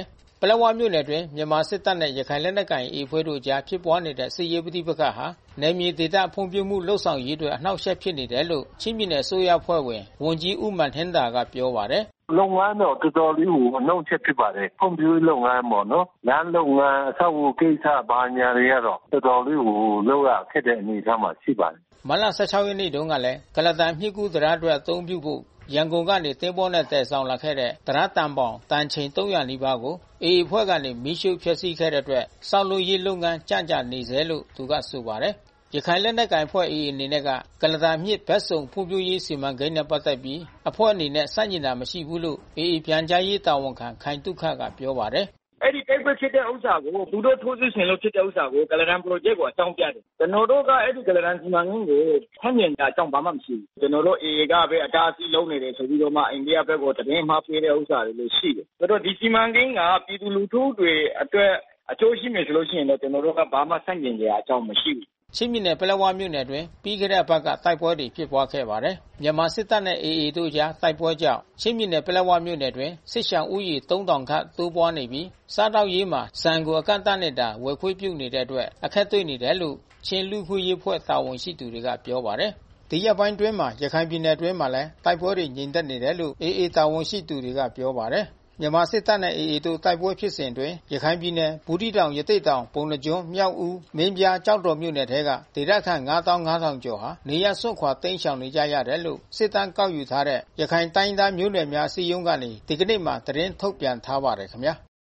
လက်ဝမြို့နယ်တွင်မြန်မာစစ်တပ်နှင့်ရခိုင်လက်နက်ကိုင် A အဖွဲ့တို့ကြားဖြစ်ပွားနေတဲ့စစ်ရေးပဋိပက္ခဟာနယ်မြေဒေသဖွံ့ဖြိုးမှုလှုပ်ဆောင်ရေးအတွက်အနှောက်အယှက်ဖြစ်နေတယ်လို့ချင်းပြည်နယ်အစိုးရအဖွဲ့ဝင်ဝန်ကြီးဦးမန်ဟင်ဒါကပြောပါတယ်လုပ်ငန်းတော့တော်တော်လေးကိုအနှောင့်အယှက်ဖြစ်ပါတယ်ဖွံ့ဖြိုးလုပ်ငန်းပေါ့နော်လမ်းလုပ်ငန်းအဆောက်အဦကိစ္စဘာညာတွေကတော့တော်တော်လေးကိုလုပ်ရခက်တဲ့အနေအထားမှာရှိပါတယ်မတ်လဆယ့်ခြောက်ရက်နေ့တုန်းကလည်းကလတန်မြစ်ကူးတရားအတွက်အသုံးပြုဖို့ရန်ကုန်ကနေသင်္ဘောနဲ့တည်ဆောင်လာခဲ့တဲ့တရားတန်ပေါင်တန်ချိန်သုံးရာနီးပါးကို A အဖွဲ့ကနေမီးရှို့ဖျက်ဆီးခဲ့တဲ့အတွက်စောက်လို့ရေးလုပ်ငန်းကြန့်ကြာနေစေလို့သူကဆိုပါတယ်ရခိုင်လက်နက်ကိုင်အဖွဲ့ A အနေနဲ့ကကလတာမြစ်ဘက်စုံဖွံ့ဖြိုးရေးစီမံကိန်းနဲ့ပတ်သက်ပြီးအဖွဲ့အနေနဲ့စန့်ကျင်တာမရှိဘူးလို့ A ပြန်ကြားရေးတာဝန်ခံခိုင်တုခကပြောပါတယ်အဲ့ဒီတိုက်ပွဲဖြစ်တဲ့ဥစ္စာကိုသူတို့ထိုးစစ်ဆင်လို့ဖြစ်တဲ့ဥစ္စာကိုကလရန် project ကိုအကြောင်းပြတယ်ကျွန်တော်တို့ကအဲ့ဒီကလရန်စီမံကိန်းကိုဆန့်ကျင်တာအကြောင်းဘာမှမရှိဘူးကျွန်တော်တို့ A ကပဲအတားအဆီးလုံးနေတယ်ဆိုပြီးတော့မှအိန္ဒိယဘက်ကိုတရင်မှားပေးတဲ့ဥစ္စာတွေလည်းရှိတယ်ဆိုတော့ဒီစီမံကိန်းကပြည်သူလူထုတွေအတွက်အကျိုးရှိမယ်ဆိုလို့ရှိရင်တော့ကျွန်တော်တို့ကဘာမှဆန့်ကျင်ကြအကြောင်းမရှိဘူးချင်းပြည်နယ်ပလက်ဝမြို့နယ်တွင်ပြီးခဲ့တဲ့ဘက်ကတိုက်ပွဲတွေဖြစ်ပွားခဲ့ပါတယ်။မြန်မာစစ်တပ်နဲ့ A တို့ကြားတိုက်ပွဲကြောင့်ချင်းပြည်နယ်ပလက်ဝမြို့နယ်တွင်စစ်ရှောင်ဦးရေသုံးထောင်ခန့်တိုးပွားနေပြီးစားတောက်ရေးမှာစံကိုအကန့်အသတ်နဲ့တာဝယ်ခွေးပြုတ်နေတဲ့အတွက်အခက်တွေ့နေတယ်လို့ချင်းလူခွေးရေးဖွဲ့တာဝန်ရှိသူတွေကပြောပါတယ်။ဒီရက်ပိုင်းတွင်းမှာရခိုင်ပြည်နယ်တွင်းမှာလည်းတိုက်ပွဲတွေငြိမ်သက်နေတယ်လို့ A တာဝန်ရှိသူတွေကပြောပါတယ်။မြန်မာစစ်တပ်နဲ့ A တို့တိုက်ပွဲဖြစ်စဉ်တွင်ရခိုင်ပြည်နယ်ဘူးတီတောင်ရသေ့တောင်ပုဏ္ဏားကျွန်းမြောက်ဦးမင်းပြားကြောက်တော်မြို့နယ်ထဲကဒေသခံငါးသောင်းငါးထောင်ကျော်ဟာနေရစွန့်ခွာတိမ်းရှောင်နေကြရတယ်လို့စစ်တမ်းကောက်ယူထားတဲ့ရခိုင်တိုင်းသားမျိုးနွယ်များအစည်းအရုံးကနေဒီကနေ့မှသတင်းထုတ်ပြန်ထားပါတယ်ခင်ဗျာ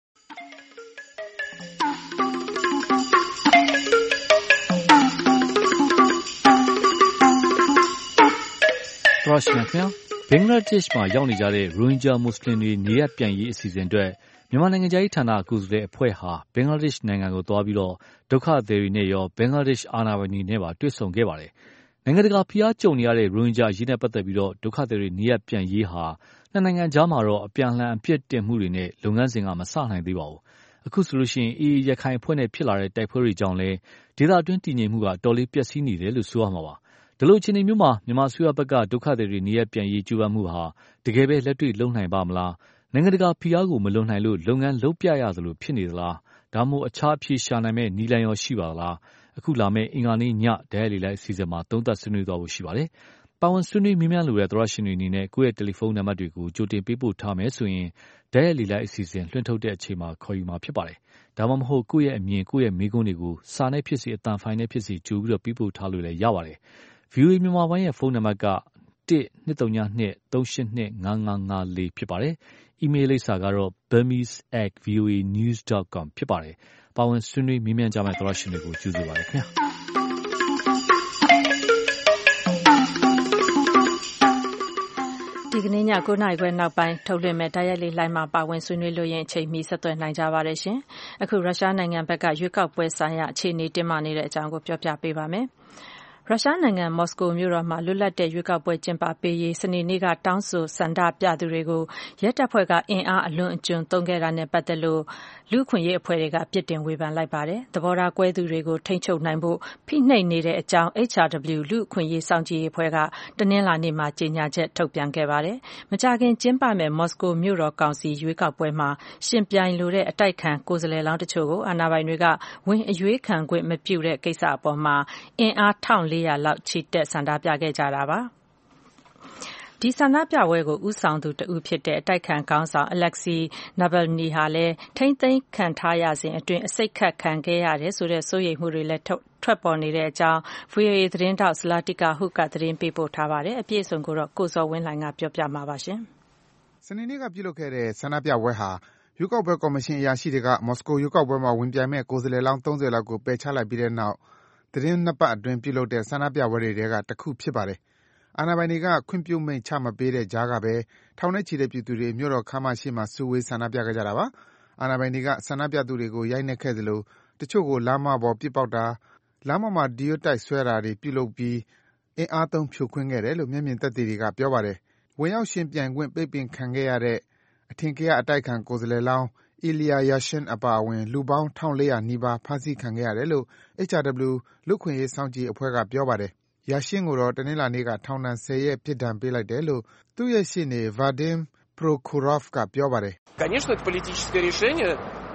ရရှိခင်ဘင်္ဂလားဒေ့ရှ်မှာရောက်နေကြတဲ့ရိုဟင်ဂျာမွတ်စလင်တွေနေရပ်ပြန်ရေးအစီအစဉ်အတွက်မြန်မာနိုင်ငံသားရေးဌာနကိုယ်စားလှယ်အဖွဲ့ဟာဘင်္ဂလားဒေ့ရှ်နိုင်ငံကိုသွားပြီးတော့ဒုက္ခသည်တွေနဲ့ရောဘင်္ဂလားဒေ့ရှ်အာဏာပိုင်တွေနဲ့ပါတွေ့ဆုံခဲ့ပါတယ်။နိုင်ငံတကာဖိအားကြုံနေရတဲ့ရိုဟင်ဂျာအရေးနဲ့ပတ်သက်ပြီးတော့ဒုက္ခသည်တွေနေရပ်ပြန်ရေးဟာနှစ်နိုင်ငံကြားမှာတော့အပြန်အလှန်အပြစ်တင်မှုတွေနဲ့လုပ်ငန်းစဉ်ကမစနိုင်သေးပါဘူး။အခုဆိုလို့ရှိရင် အေအေ ရခိုင်အဖွဲ့နဲ့ဖြစ်လာတဲ့တိုက်ပွဲတွေကြောင့်လည်းဒေသအတွင်းတည်ငြိမ်မှုကတော်လေးပျက်စီးနေတယ်လို့ဆိုရမှာပါ။ဒီလိုအခြေအနေမျိုးမှာမြန်မာအစိုးရဘက်ကဒုက္ခသည်တွေနေရပ်ပြန်ရေးကြိုးပမ်းမှုဟာတကယ်ပဲလက်တွေ့လုံနိုင်ပါမလားနိုင်ငံတကာဖိအားကိုမလွန်နိုင်လို့လုပ်ငန်းလုပ်ပြရသလိုဖြစ်နေသလားဒါမှမဟုတ်အခြားအဖြေရှာနိုင်မဲ့နည်းလမ်းရောရှိပါသလားအခုလာမယ့်အင်္ဂါနေ့ညဒဲလီလိုက်အစီအစဉ်မှာသုံးသပ်ဆွေးနွေးသွားဖို့ရှိပါတယ်။ပါဝင်ဆွေးနွေးမြင်းမြန်းလိုတဲ့သရရှင်တွေအနေနဲ့ကိုယ့်ရဲ့တယ်လီဖုန်းနံပါတ်တွေကိုကြိုတင်ပေးပို့ထားမယ်ဆိုရင်ဒဲလီလိုက်အစီအစဉ်လွှင့်ထုတ်တဲ့အချိန်မှာခေါ်ယူမှာဖြစ်ပါတယ်။ဒါမှမဟုတ်ကိုယ့်ရဲ့အမြင်ကိုယ့်ရဲ့မေးခွန်းတွေကိုစာနဲ့ဖြစ်စေအသံဖိုင်နဲ့ဖြစ်စေကြိုပြီးတော့ပေးပို့ထားလို့လည်းရပါတယ်။ဗီအိုအေမြန်မာပိုင်းရဲ့ဖုန်းနံပါတ်ကတစ် နှစ် သုံး နှစ် သုံး ရှစ် နှစ် ငါး ငါး ငါး လေးဖြစ်ပါတယ်။ အီးမေးလ်လိပ်စာကတော့ burmese at voanews dot com ဖြစ်ပါတယ်။ပါဝင်ဆွေးနွေးမေးမြန်းကြမယ့်သောရရှင်တွေကိုကျေးဇူးပါတယ်ခင်ဗျာ။ဒီကနေ့ညကိုးနာရီခွဲနောက်ပိုင်းထုတ်လွှင့်မဲ့တိုက်ရိုက်လေးလိုင်းမှာပါဝင်ဆွေးနွေးလို့ရင်အချိန်မီဆက်သွယ်နိုင်ကြပါတယ်ရှင်။အခုရုရှားနိုင်ငံဘက်ကရွေးကောက်ပွဲဆိုင်ရာအခြေအနေတင်းမာနေတဲ့အကြောင်းကိုပြောပြပေးပါမယ်။ရုရှားနိုင်ငံမော်စကိုမြို့တော်မှာလွတ်လပ်တဲ့ရွေးကောက်ပွဲကျင်းပပေးရေးစနေနေ့ကတောင်းဆိုဆန္ဒပြသူတွေကိုရဲတပ်ဖွဲ့ကအင်အားအလွန်အကျွံသုံးခဲ့တာနဲ့ပတ်သက်လို့လူ့အခွင့်အရေးအဖွဲ့တွေကပြစ်တင်ဝေဖန်လိုက်ပါတယ်။သဘောထားကွဲသူတွေကိုထိန်းချုပ်နိုင်ဖို့ဖိနှိပ်နေတဲ့အကြောင်း H R W လူ့အခွင့်အရေးစောင့်ကြည့်ရေးအဖွဲ့ကတနင်္လာနေ့မှာကြေညာချက်ထုတ်ပြန်ခဲ့ပါတယ်။မကြာခင်ကျင်းပမယ့်မော်စကိုမြို့တော်ကောင်စီရွေးကောက်ပွဲမှာရှင်ပြိုင်လိုတဲ့အတိုက်ခံကိုယ်စားလှယ်လောင်းတချို့ကိုအာဏာပိုင်တွေကဝင်အရွေးခံခွင့်မပြုတဲ့ကိစ္စအပေါ်မှာအင်အား တစ်ထောင်လေးရာ လောက်ချီတက်ဆန္ဒပြခဲ့ကြတာပါ။ဒီဆန္ဒပြပွဲကိုဦးဆောင်သူတဦးဖြစ်တဲ့အတိုက်ခံခေါင်းဆောင် Alexei Navalny ဟာလည်းထိမ့်သိမ်းခံထားရစဉ်အတွင်းအစိတ်ခတ်ခံခဲ့ရတယ်ဆိုတဲ့စိုးရိမ်မှုတွေလည်းထွက်ပေါ်နေတဲ့အကြောင်း ဗွီအိုအေ သတင်းထောက် Zlatica Hook ကသတင်းပေးပို့ထားပါတယ်။အပြည့်အစုံကိုတော့ကိုဇော်ဝင်းလှိုင်ကပြောပြမှာပါရှင်။စနေနေ့ကပြုလုပ်ခဲ့တဲ့ဆန္ဒပြပွဲဟာရွေးကောက်ပွဲကော်မရှင်အရာရှိတွေကမော်စကိုရွေးကောက်ပွဲမှာဝင်ပြိုင်မဲ့ကိုယ်စားလှယ်လောင်းသုံးဆယ်လောက်ကိုပယ်ချလိုက်ပြီးတဲ့နောက်သီတင်းနှစ်ပတ်အတွင်းပြုလုပ်တဲ့ဆန္ဒပြပွဲတွေထဲကတခုဖြစ်ပါတယ်။အာဏာပိုင်တွေကခွင့်ပြုမိန့်ချမပေးတဲ့ကြားကပဲထောင်နဲ့ချီတဲ့ပြည်သူတွေမြို့တော်ခမ်းမရှေ့မှာစုဝေးဆန္ဒပြခဲ့ကြတာပါ။အာဏာပိုင်တွေကဆန္ဒပြသူတွေကိုရိုက်နှက်ခဲ့သလိုတချို့ကိုလမ်းမပေါ်ပစ်ပေါက်တာ၊လမ်းပေါ်မှာဒီယိုတိုက်ဆွဲတာတွေပြုလုပ်ပြီးအင်အားသုံးဖြိုခွင်းခဲ့တယ်လို့မျက်မြင်သက်သေတွေကပြောပါတယ်။ဝင်ရောက်ယှဉ်ပြိုင်ခွင့်ပိတ်ပင်ခံခဲ့ရတဲ့အထင်ကရအတိုက်ခံကိုယ်စားလှယ်လောင်း Ilya Yashin အပါအဝင်လူပေါင်း တစ်ထောင်လေးရာ နီးပါးဖမ်းဆီးခံခဲ့ရတယ်လို့ H R W လူ့အခွင့်အရေးစောင့်ကြည့်ရေးအဖွဲ့ကပြောပါတယ်။ Yashin ကိုတော့တနင်္လာနေ့ကထောင်ဒဏ်ဆယ်ရက်ပြစ်ဒဏ်ပေးလိုက်တယ်လို့သူ့ရဲ့ရှေ့နေ Vadim Prokhorov ကပြောပါတယ်။ Конечно, это политическое решение.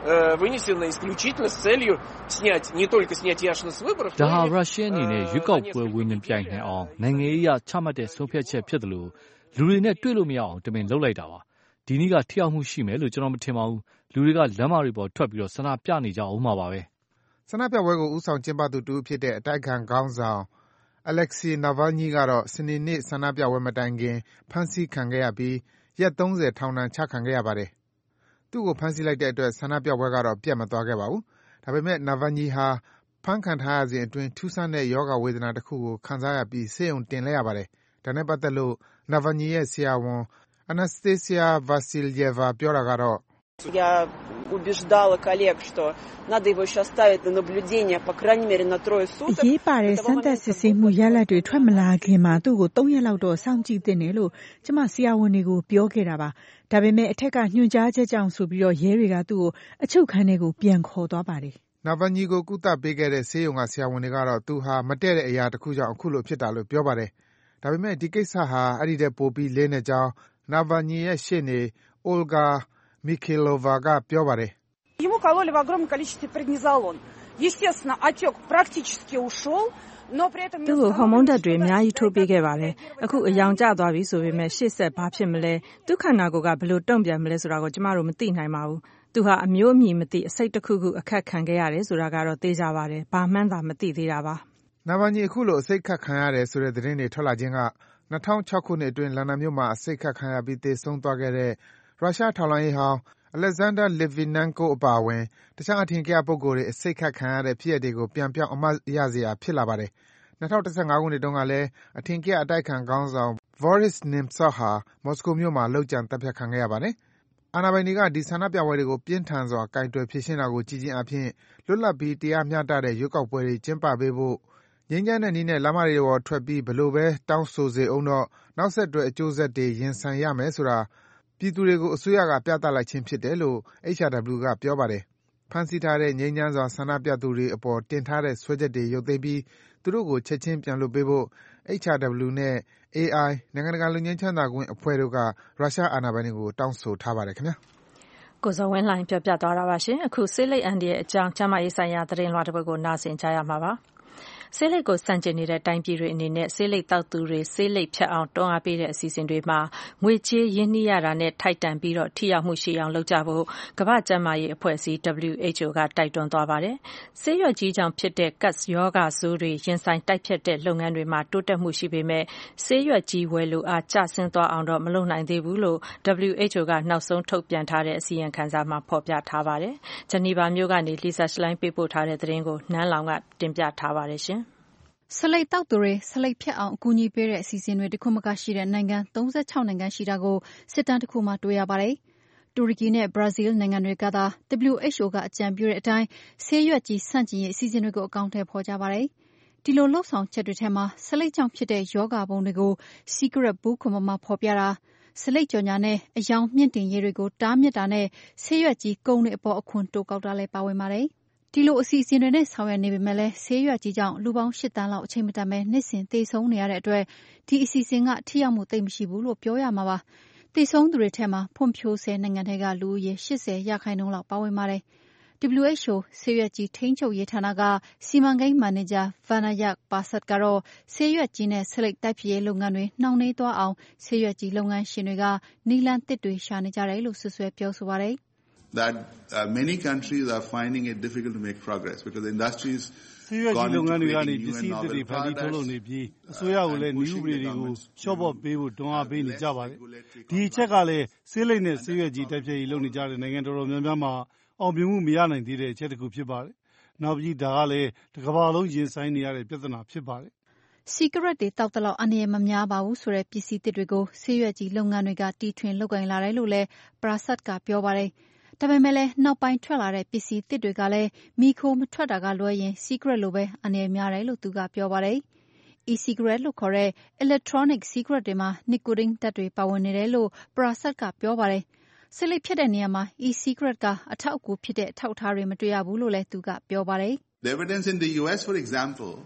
вынесено исключительно с целью снять не только снять Яшина с выборов. ဒါဟာရုရှားအနေနဲ့ရွေးကောက်ပွဲဝင်ပြိုင်နိုင်အောင်နိုင်ငံရေးအရချမှတ်တဲ့ဆုံးဖြတ်ချက်ဖြစ်တယ်လို့လူတွေနဲ့တွေ့လို့မရအောင်တမင်လုပ်လိုက်တာပါဒီနည်းကထိရောက်မှုရှိမယ်လို့ကျွန်တော်မထင်ပါဘူးလူတွေကလမ်းမတွေပေါ်ထွက်ပြီးတော့ဆန္ဒပြနေကြအောင်ပါပဲဆန္ဒပြပွဲကိုဥဆောင်ကျင်းပသူတူဖြစ်တဲ့အတိုက်ခံခေါင်းဆောင် Alexei Navalny ကတော့စနေနေ့ဆန္ဒပြပွဲမတိုင်ခင်ဖမ်းဆီးခံခဲ့ရပြီးရက် သုံးဆယ်ထောင်ဒဏ်ချခံခဲ့ရပါတယ်သူ့ကိုဖမ်းဆီးလိုက်တဲ့အတွက်ဆန္ဒပြပွဲကတော့ပြတ်မသွားခဲ့ပါဘူးဒါပေမဲ့ Navalny ဟာဖမ်းခံထားရစဉ်အတွင်းထူးဆန်းတဲ့ယောဂဝေဒနာတစ်ခုကိုခံစားရပြီးဆေးရုံတင်လိုက်ရပါတယ်ဒါနဲ့ပတ်သက်လို့ Navalny ရဲ့ဆရာဝန် Anastasia Vasilyeva ပြောတာကတော့ Я убеждала коллег, что надо его сейчас ставить на наблюдение, по крайней мере, на трое суток. ရေးပါတဲ့စမ်းသပ်စစ်ဆေးမှုရလဒ်တွေထွက်မလာခင်မှာသူ့ကိုသုံးရက်လောက်တော့စောင့်ကြည့်သင့်တယ်လို့ကျမဆရာဝန်တွေကိုပြောခဲ့တာပါဒါပေမဲ့အထက်ကညွှန်ကြားချက်ကြောင့်ဆိုပြီးတော့ရဲတွေကသူ့ကိုအချုပ်ခန်းထဲကိုပြန်ခေါ်သွားပါတယ် Navalny ကိုကုသပေးခဲ့တဲ့ဆေးရုံကဆရာဝန်တွေကတော့သူဟာမတည့်တဲ့အရာတစ်ခုကြောင့်အခုလိုဖြစ်တာလို့ပြောပါတယ်ဒါပေမဲ့ဒီကိစ္စဟာအဲ့ဒီတဲ့ပိုပြီးလေးနေကြောင်း Navalny ရဲ့ရှေ့နေ Olga Mikhailova ကပြောပါတယ် Ему кололи в огромном количестве преднизолон. Естественно, отек практически ушел, но при этом သူ့ကိုဟော်မုန်းဓာတ်တွေအများကြီးထိုးပေးခဲ့ပါတယ်အခုအယောင်ကျသွားပြီဆိုပေမဲ့ရှေ့ဆက်ဘာဖြစ်မလဲဒုက္ခနာကိုကဘယ်လိုတုံ့ပြန်မလဲဆိုတာကိုကျမတို့မသိနိုင်ပါဘူးသူဟာအမျိုးအမည်မသိအစိတ်တစ်ခုခုအခက်ခံခဲ့ရတယ်ဆိုတာကတော့သိကြပါတယ်ဘာမှန်းသာမသိသေးတာပါ Navalny အခုလိုအစိတ်ခတ်ခံရတယ်ဆိုတဲ့သတင်းတွေထွက်လာခြင်းက၂၀၀၆ခုနှစ်အတွင်းလန်ဒန်မြို့မှာအစိတ်ခတ်ခံရပြီးသေဆုံးသွားခဲ့တဲ့ရုရှားထောက်လှမ်းရေးဟောင်း Alexander Litvinenko အပါအဝင်တခြားအထင်ကရပုဂ္ဂိုလ်တွေအစိတ်ခတ်ခံရတဲ့ဖြစ်ရပ်တွေကိုပြန်ပြောင်းအမှတ်ရစရာဖြစ်လာပါတယ်၂၀၁၅ခုနှစ်တုန်းကလည်းအထင်ကရအတိုက်ခံခေါင်းဆောင် Boris Nemtsov ဟာမော်စကိုမြို့မှာလုပ်ကြံတပ်ဖြတ်ခံခဲ့ရပါတယ်အာဏာပိုင်တွေကဒီဆန္ဒပြပွဲတွေကိုပြင်းထန်စွာကင်တွယ်ဖြေရှင်းတာကိုကြည်ချင်းအဖြစ်လွတ်လပ်ပြီးတရားမျှတတဲ့ရွေးကောက်ပွဲတွေကျင်းပပေးဖို့ငြိမ်းချမ်းတဲ့နည်းနဲ့လမ်းမတွေပေါ်ထွက်ပြီးဘလို့ပဲတောင်းဆိုစေအောင်တော့နောက်ဆက်တွဲအကျိုးဆက်တွေရင်ဆိုင်ရမယ်ဆိုတာပြည်သူတွေကိုအစိုးရကပြသလိုက်ခြင်းဖြစ်တယ်လို့ H R W ကပြောပါတယ်ဖမ်းဆီးထားတဲ့ငြိမ်းချမ်းစွာဆန္ဒပြသူတွေအပေါ်တင်ထားတဲ့ဆွဲချက်တွေရုပ်သိမ်းပြီးသူတို့ကိုချက်ချင်းပြန်လွှတ်ပေးဖို့ H R W နဲ့ A I နိုင်ငံတကာလူငင်းချမ်းသာခွင့်အဖွဲ့တို့ကရုရှားအာဏာပိုင်တွေကိုတောင်းဆိုထားပါတယ်ခင်ဗျာကိုဇော်ဝင်းလှိုင်ပြောပြသွားတာပါရှင်အခုဆေးလိပ်အန်ဒီရဲ့အကြောင်းကျမရေးဆိုင်ရာသတင်းလွှာတစ်ပုဒ်ကိုနားဆင်ကြရမှာပါဆေးလိပ်ကိုစန့်ကျင်နေတဲ့တိုင်းပြည်တွေအနေနဲ့ဆေးလိပ်တောက်သူတွေဆေးလိပ်ဖြတ်အောင်တွန်းအားပေးတဲ့အစီအစဉ်တွေမှာငွေကြေးရင်းနှီးရတာနဲ့ထိုက်တန်ပြီးတော့ထိရောက်မှုရှိအောင်လုပ်ကြဖို့ကမ္ဘာ့ကျန်းမာရေးအဖွဲ့အစည်း W H O ကတိုက်တွန်းသွားပါတယ်။ဆေးရွက်ကြီးကြောင့်ဖြစ်တဲ့ကတ်ရောဂါဆိုးတွေရင်ဆိုင်တိုက်ဖြတ်တဲ့လုပ်ငန်းတွေမှာတိုးတက်မှုရှိပေမဲ့ဆေးရွက်ကြီးဝယ်လိုအားကျဆင်းသွားအောင်တော့မလုပ်နိုင်သေးဘူးလို့ W H O ကနောက်ဆုံးထုတ်ပြန်ထားတဲ့အစီရင်ခံစာမှာဖော်ပြထားပါတယ်။ဂျနီဗာမြို့ကနေ Lisa Schlein ပေးပို့ထားတဲ့သတင်းကိုနန်းလောင်ကတင်ပြထားပါတယ်ရှင်။ဆလိပ်တောက်သူတွေဆလိပ်ဖြတ်အောင်အကူအညီပေးတဲ့အစီအစဉ်တွေတခုမှကရှိတဲ့နိုင်ငံသုံးဆယ့်ခြောက်နိုင်ငံရှိတာကိုစစ်တမ်းတစ်ခုမှတွေ့ရပါတယ်။တူရကီနဲ့ဘရာဇီးနိုင်ငံတွေကသာ W H O ကအကြံပြုတဲ့အတိုင်းဆေးရွက်ကြီးဆန့်ကျင်ရေးအစီအစဉ်တွေကိုအကောင့်ထဲပေါ်ကြပါတယ်။ဒီလိုလှုပ်ဆောင်ချက်တွေထဲမှာဆလိပ်ကြောင့်ဖြစ်တဲ့ယောဂပုံတွေကို Secret Book မှာဖော်ပြတာဆလိပ်ကြော်ညာနဲ့အယောင်မြင့်တင်ရေးတွေကိုတားမြစ်တာနဲ့ဆေးရွက်ကြီးကုန်းတွေအပေါ်အခွန်တိုးကောက်တာလည်းပါဝင်ပါတယ်။ဒီလိုအစီအစဉ်တွေနဲ့ဆောင်ရွက်နေပေမဲ့လည်းဆေးရွက်ကြီးကြောင့်လူပေါင်းရှစ်တန်းလောက်အချိန်မတန်ပဲနှစ်စဉ်သေဆုံးနေရတဲ့အတွက်ဒီအစီအစဉ်ကထိရောက်မှုသိပ်မရှိဘူးလို့ပြောရမှာပါ။သေဆုံးသူတွေထဲမှာဖွံ့ဖြိုးဆဲနိုင်ငံတွေကလူဦးရေ၈၀ရာခိုင်နှုန်းလောက်ပါဝင်ပါတယ်။ W H O ဆေးရွက်ကြီးထိန်းချုပ်ရေးဌာနကစီမံကိန်းမန်နေဂျာ Vanayak Prasad ကတော့ဆေးရွက်ကြီးနဲ့ဆလိပ်တိုက်ဖျက်ရေးလုပ်ငန်းတွေနှောင့်နှေးသွားအောင်ဆေးရွက်ကြီးလုပ်ငန်းရှင်တွေကနည်းလမ်းသစ်တွေရှာနေကြတယ်လို့ဆွဆွဲပြောဆိုပါတယ်။ that uh, many countries are finding it difficult to make progress because the industries ဆေးရွက်ကြီးလုပ်ငန်းတွေကနေပစ္စည်းတွေဖန်တီးထုတ်လုပ်နေပြီးအစိုးရကလည်းနည်းဥပဒေတွေကိုလျှော့ပေါ့ပေးဖို့တွန်းအားပေးနေကြပါတယ်ဒီအချက်ကလည်းဆေးလိပ်နဲ့ဆေးရွက်ကြီးတိုက်ဖျက်ရေးလုပ်နေကြတဲ့နိုင်ငံတော်တော်များများမှာအောင်မြင်မှုမရနိုင်သေးတဲ့အချက်တစ်ခုဖြစ်ပါတယ်နောက်ပြီးဒါကလည်းတစ်ကမ္ဘာလုံးရင်ဆိုင်နေရတဲ့ပြဿနာဖြစ်ပါတယ်စီဂရက်တွေတောက်တလောက်အနေနဲ့မများပါဘူးဆိုတဲ့ပစ္စည်းတစ်တွေကိုဆေးရွက်ကြီးလုပ်ငန်းတွေကတီထွင်လုပ်ကိုင်လာတယ်လို့လည်း Prasad ကပြောပါတယ်ဒါပေမဲ့လည်းနောက်ပိုင်းထွက်လာတဲ့ပစ္စည်းသစ်တွေကလည်းမီခိုမထွက်တာကလွဲရင် secret လိုပဲအနေများတယ်လို့သူကပြောပါတယ်။ e-cigarette လို့ခေါ်တဲ့ electronic cigarette တွေမှာ nicotine ဓာတ်တွေပါဝင်နေတယ်လို့ Prasad ကပြောပါတယ်။ဆေးလိပ်ဖြတ်တဲ့နေရာမှာ e-cigarette ကအထောက်အကူဖြစ်တဲ့အထောက်အထားတွေမတွေ့ရဘူးလို့လည်းသူကပြောပါတယ်။ The evidence in the U S for example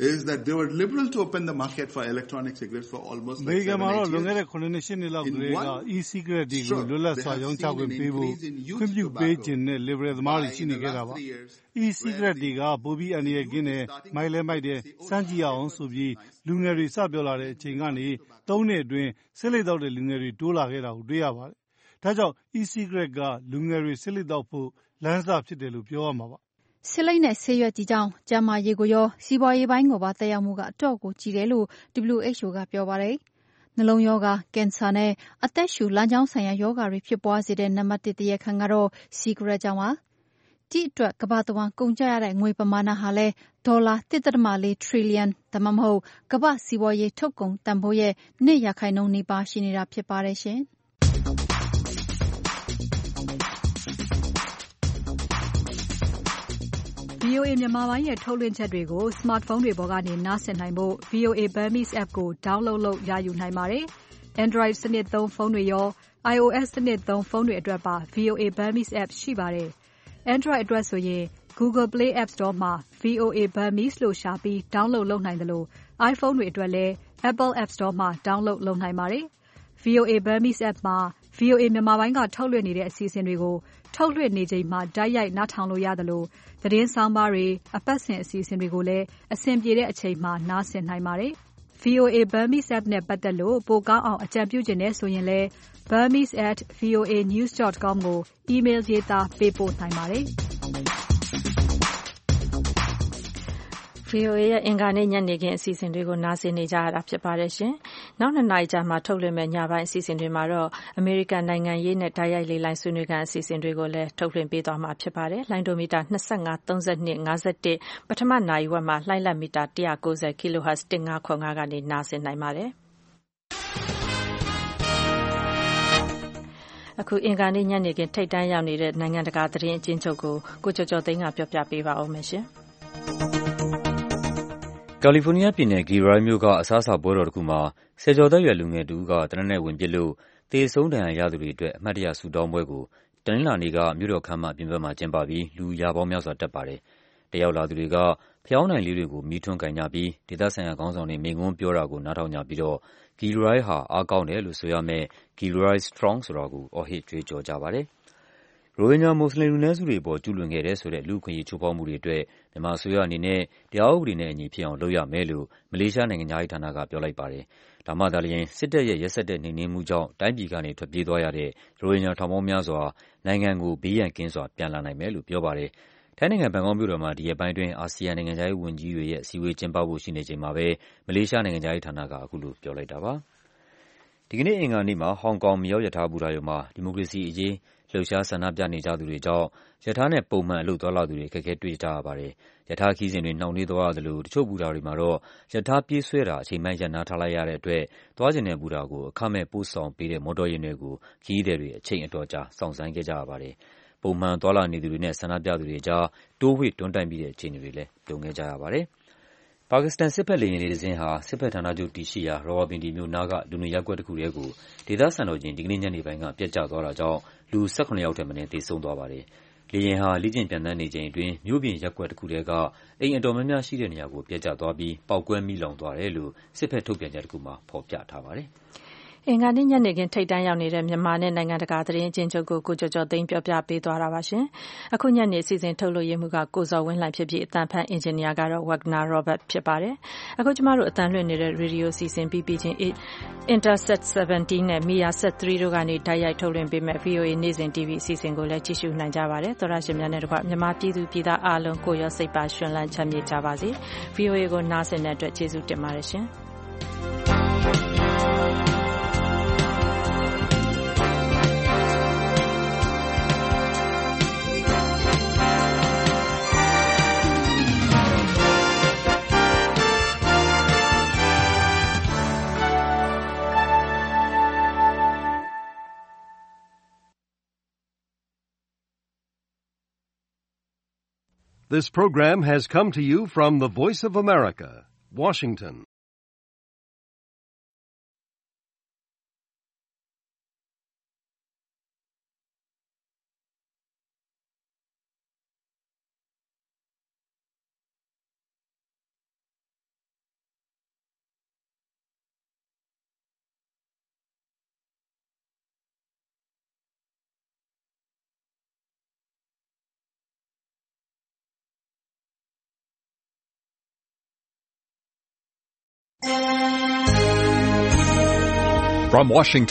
is that they were liberal to open the market for electronic cigarettes for almost like America seven, eight years. လွန်ခဲ့တဲ့ ခုနှစ် နှစ်လောက်ကတည်းက e-cigarette တွေကိုလွတ်လပ်စွာရောင်းချခွင့်ပေးဖို့ခွင့်ပြုပေးခြင်းနဲ့ liberal သမားတွေရှိနေခဲ့တာပါ e-cigarette တွေကပိုပြီးအန္တရာယ်ကင်းတယ်မိုက်လဲမိုက်တယ်စမ်းကြည့်အောင်ဆိုပြီးလူငယ်တွေစပြောလာတဲ့အချိန်ကနေသုံးနှစ်အတွင်းဆေးလိပ်တောက်တဲ့လူငယ်တွေတိုးလာခဲ့တာကိုတွေ့ရပါတယ်ဒါကြောင့် e-cigarette ကလူငယ်တွေဆေးလိပ်တောက်ဖို့လမ်းစဖြစ်တယ်လို့ပြောရမှာပါဆေးလိပ်နဲ့ဆေးရွက်ကြီးကြောင့်ကျန်းမာရေးကိုရောစီးပွားရေးပိုင်းကိုပါသက်ရောက်မှုကအတော့ကိုကြီးတယ်လို့ W H O ကပြောပါတယ်နှလုံးရောဂါကင်ဆာနဲ့အသက်ရှူလမ်းကြောင်းဆိုင်ရာရောဂါတွေဖြစ်ပွားစေတဲ့နံပါတ်တစ်တရားခံကတော့ cigarette ကြောင့်ပါဒီအတွက်ကမ္ဘာတဝန်းကုန်ကျရတဲ့ငွေပမာဏဟာလည်းဒေါ်လာ one point four ထရီလီယံဒါမှမဟုတ်ကမ္ဘာစီးပွားရေးထုတ်ကုန်တန်ဖိုးရဲ့twoရာခိုင်နှုန်းနီးပါးရှိနေတာဖြစ်ပါတယ်ရှင် V O A မြန်မာပိုင်းရဲ့ထုတ်လွှင့်ချက်တွေကို smartphone တွေပေါ်ကနေနားဆင်နိုင်ဖို့ V O A Burmese app ကို download လုပ်ရယူနိုင်ပါတယ်။ Android စနစ်သုံးဖုန်းတွေရော iOS စနစ်သုံးဖုန်းတွေအတွက်ပါ V O A Burmese app ရှိပါတယ်။ Android အတွက်ဆိုရင် Google Play App Store မှာ V O A Burmese လို့ရှာပြီး download လုပ်နိုင်တယ်လို့ iPhone တွေအတွက်လည်း Apple App Store မှာ download လုပ်နိုင်ပါတယ်။ V O A Burmese app မှာ V O A မြန်မာပိုင်းကထုတ်လွှင့်နေတဲ့အစီအစဉ်တွေကိုထုတ်လွှင့်နေချိန်မှာတိုက်ရိုက်နားထောင်လို့ရတယ်လို့သတင်းဆောင်ပါတွေအပတ်စဉ်အစီအစဉ်တွေကိုလည်းအဆင်ပြေတဲ့အချိန်မှာနားဆင်နိုင်ပါတယ်။ V O A Burmese app နဲ့ပတ်သက်လို့ပိုကောင်းအောင်အကြံပြုချင်တဲ့ဆိုရင်လည်း burmese at voa news dot com ကို email ရေးသားပေးပို့နိုင်ပါတယ်။ V O A ရဲ့အင်္ဂါနေ့ညနေခင်းအစီအစဉ်တွေကိုနားဆင်နေကြရတာဖြစ်ပါတယ်ရှင်။နောက်နှစ်နာရီကြာမှထုတ်လွှင့်မယ့်ညပိုင်းအစီအစဉ်တွေမှာတော့အမေရိကန်နိုင်ငံရေးနဲ့တိုက်ရိုက်လေ့လာဆွေးနွေးခန်းအစီအစဉ်တွေကိုလည်းထုတ်လွှင့်ပေးသွားမှာဖြစ်ပါတယ်။လိုင်းဒိုမီတာtwenty-five, thirty-two, fifty-oneပထမနာရီဝက်မှာလှိုင်းလက်မီတာone ninety ကီလိုဟတ်ဇ်one five fiveကနေနားဆင်နိုင်ပါတယ်။အခုအင်္ဂါနေ့ညနေခင်းထိပ်တန်းရောက်နေတဲ့နိုင်ငံတကာသတင်းအကျဉ်းချုပ်ကိုကိုကျော်ကျော်သိန်းကပြောပြပေးပါဦးမယ်ရှင်။ကာလီဖိုးနီးယားပြည်နယ် Gilroy မြို့ကအစားအစာပွဲတော်တစ်ခုမှာဆယ်ကျော်သက်ရွယ်လူငယ်တစ်ဦးကသေနတ်နဲ့ဝင်ပစ်လို့သေဆုံးဒဏ်ရာရသူတွေအတွက်အမှတ်တရဆုတောင်းပွဲကိုတနင်္လာနေ့ကမြို့တော်ခန်းမအပြင်ဘက်မှာကျင်းပပြီးလူရာပေါင်းများစွာတက်ပါတယ်။တက်ရောက်လာသူတွေကဖယောင်းတိုင်လေးတွေကိုမီးထွန်းကိုင်ကြပြီးဒေသဆိုင်ရာခေါင်းဆောင်တွေမိန့်ခွန်းပြောတာကိုနားထောင်ကြပြီးတော့ Gilroy ဟာအားကောင်းတယ်လို့ဆိုရမယ့် Gilroy Strong ဆိုတာကိုအော်ဟစ်ကြွေးကြော်ကြပါတယ်။ရိုဟင်ဂျာမွတ်စလင်လူနည်းစုတွေအပေါ်ကျူးလွန်ခဲ့တယ်ဆိုတဲ့လူ့အခွင့်အရေးချိုးဖောက်မှုတွေအတွက်မြန်မာအစိုးရအနေနဲ့တရားဥပဒေနဲ့အညီဖြစ်အောင်လုပ်ရမယ်လို့မလေးရှားနိုင်ငံခြားရေးဌာနကပြောလိုက်ပါတယ်။ဒါမှသာလျှင်စစ်တပ်ရဲ့ရက်စက်တဲ့နှိမ်နင်းမှုကြောင့်တိုင်းပြည်ကနေထွက်ပြေးသွားရတဲ့ရိုဟင်ဂျာထောင်ပေါင်းများစွာနိုင်ငံကိုဘေးရန်ကင်းစွာပြန်လာနိုင်မယ်လို့ပြောပါတယ်။ထိုင်းနိုင်ငံဘန်ကောက်မြို့တော်မှာဒီရက်ပိုင်းအတွင်းအာဆီယံနိုင်ငံခြားရေးဝန်ကြီးတွေရဲ့အစည်းအဝေးကျင်းပဖို့ရှိနေချိန်မှာပဲမလေးရှားနိုင်ငံခြားရေးဌာနကအခုလိုပြောလိုက်တာပါ။ဒီကနေ့အင်္ဂါနေ့မှာဟောင်ကောင်မြောက်ရထားဘူတာရုံမှာဒီမိုကရေစီအရေးလှုပ်ရှားဆန္ဒပြနေကြသူတွေကြောင့်ရထားနဲ့ပုံမှန်အလုပ်သွားလာသူတွေအခက်အခဲတွေ့ကြရပါတယ်။ရထားခရီးစဉ်တွေနှောင့်နှေးသွားရသလိုတချို့ဘူတာတွေမှာတော့ရထားပြေးဆွဲတာအချိန်ပိုင်းရပ်နားထားလိုက်ရတဲ့အတွက်သွားချင်တဲ့ဘူတာကိုအခမဲ့ပို့ဆောင်ပေးတဲ့မော်တော်ယာဉ်တွေကိုခရီးသည်တွေအချိန်အတော်ကြာစောင့်ဆိုင်းခဲ့ကြရပါတယ်။ပုံမှန်သွားလာနေသူတွေနဲ့ဆန္ဒပြသူတွေကြားတိုးဝှေ့တွန်းတိုက်မိတဲ့အခြေအနေတွေလည်းကြုံခဲ့ကြရပါတယ်။ပါကစ္စတန်စစ်ဘက်လေယာဉ်လေးတစ်စင်းဟာစစ်ဘက်ဌာနချုပ်တည်ရှိရာရာဝါလ်ပင်ဒီမြို့နားကလူနေရပ်ကွက်တစ်ခုထဲကိုဒေသစံတော်ချိန်ဒီကနေ့ညနေပိုင်းကပျက်ကျသွားတာကြောင့်လူone sevenယောက်ထက်မနည်းသေဆုံးသွားပါတယ်။လေယာဉ်ဟာလေ့ကျင့်ပျံသန်းနေချိန်အတွင်းမြို့ပြင်ရပ်ကွက်တစ်ခုထဲကအိမ်အတော်များများရှိတဲ့နေရာကိုပျက်ကျသွားပြီးပေါက်ကွဲမီးလောင်သွားတယ်လို့စစ်ဘက်ထုတ်ပြန်ချက်တစ်ခုမှာဖော်ပြထားပါတယ်။အင်္ဂါနေ့ညနေခင်းထိပ်တန်းရောက်နေတဲ့မြန်မာနဲ့နိုင်ငံတကာသတင်းအကျဉ်းချုပ်ကိုကိုကျော်ကျော်သိန်းပြောပြပေးသွားတာပါရှင်။အခုညနေအစီအစဉ်ထုတ်လွှင့်ရမှုကကိုဇော်ဝင်းလှိုင်ဖြစ်ပြီးအသံဖန်အင်ဂျင်နီယာကတော့ Wagner Robert ဖြစ်ပါတယ်။အခုကျမတို့အသံလွှင့်နေတဲ့ရေဒီယိုအစီအစဉ်ပြီးပြီးချင်း Intersat seventeen နဲ့ Mersat threeတို့ကနေတိုက်ရိုက်ထုတ်လွှင့်ပေးမဲ့ V O A နေ့စဉ် တီဗီအစီအစဉ်ကိုလည်းကြည့်ရှုနိုင်ကြပါတယ်။သောရရှင်များနဲ့တကွမြန်မာပြည်သူပြည်သားအားလုံးကိုရောစိတ်ပါရှင်လန်းချမ်းမြေ့ကြပါစေ။ V O A ကိုနားဆင်တဲ့အတွက်ကျေးဇူးတင်ပါတယ်ရှင်။ This program has come to you from the Voice of America, Washington. From Washington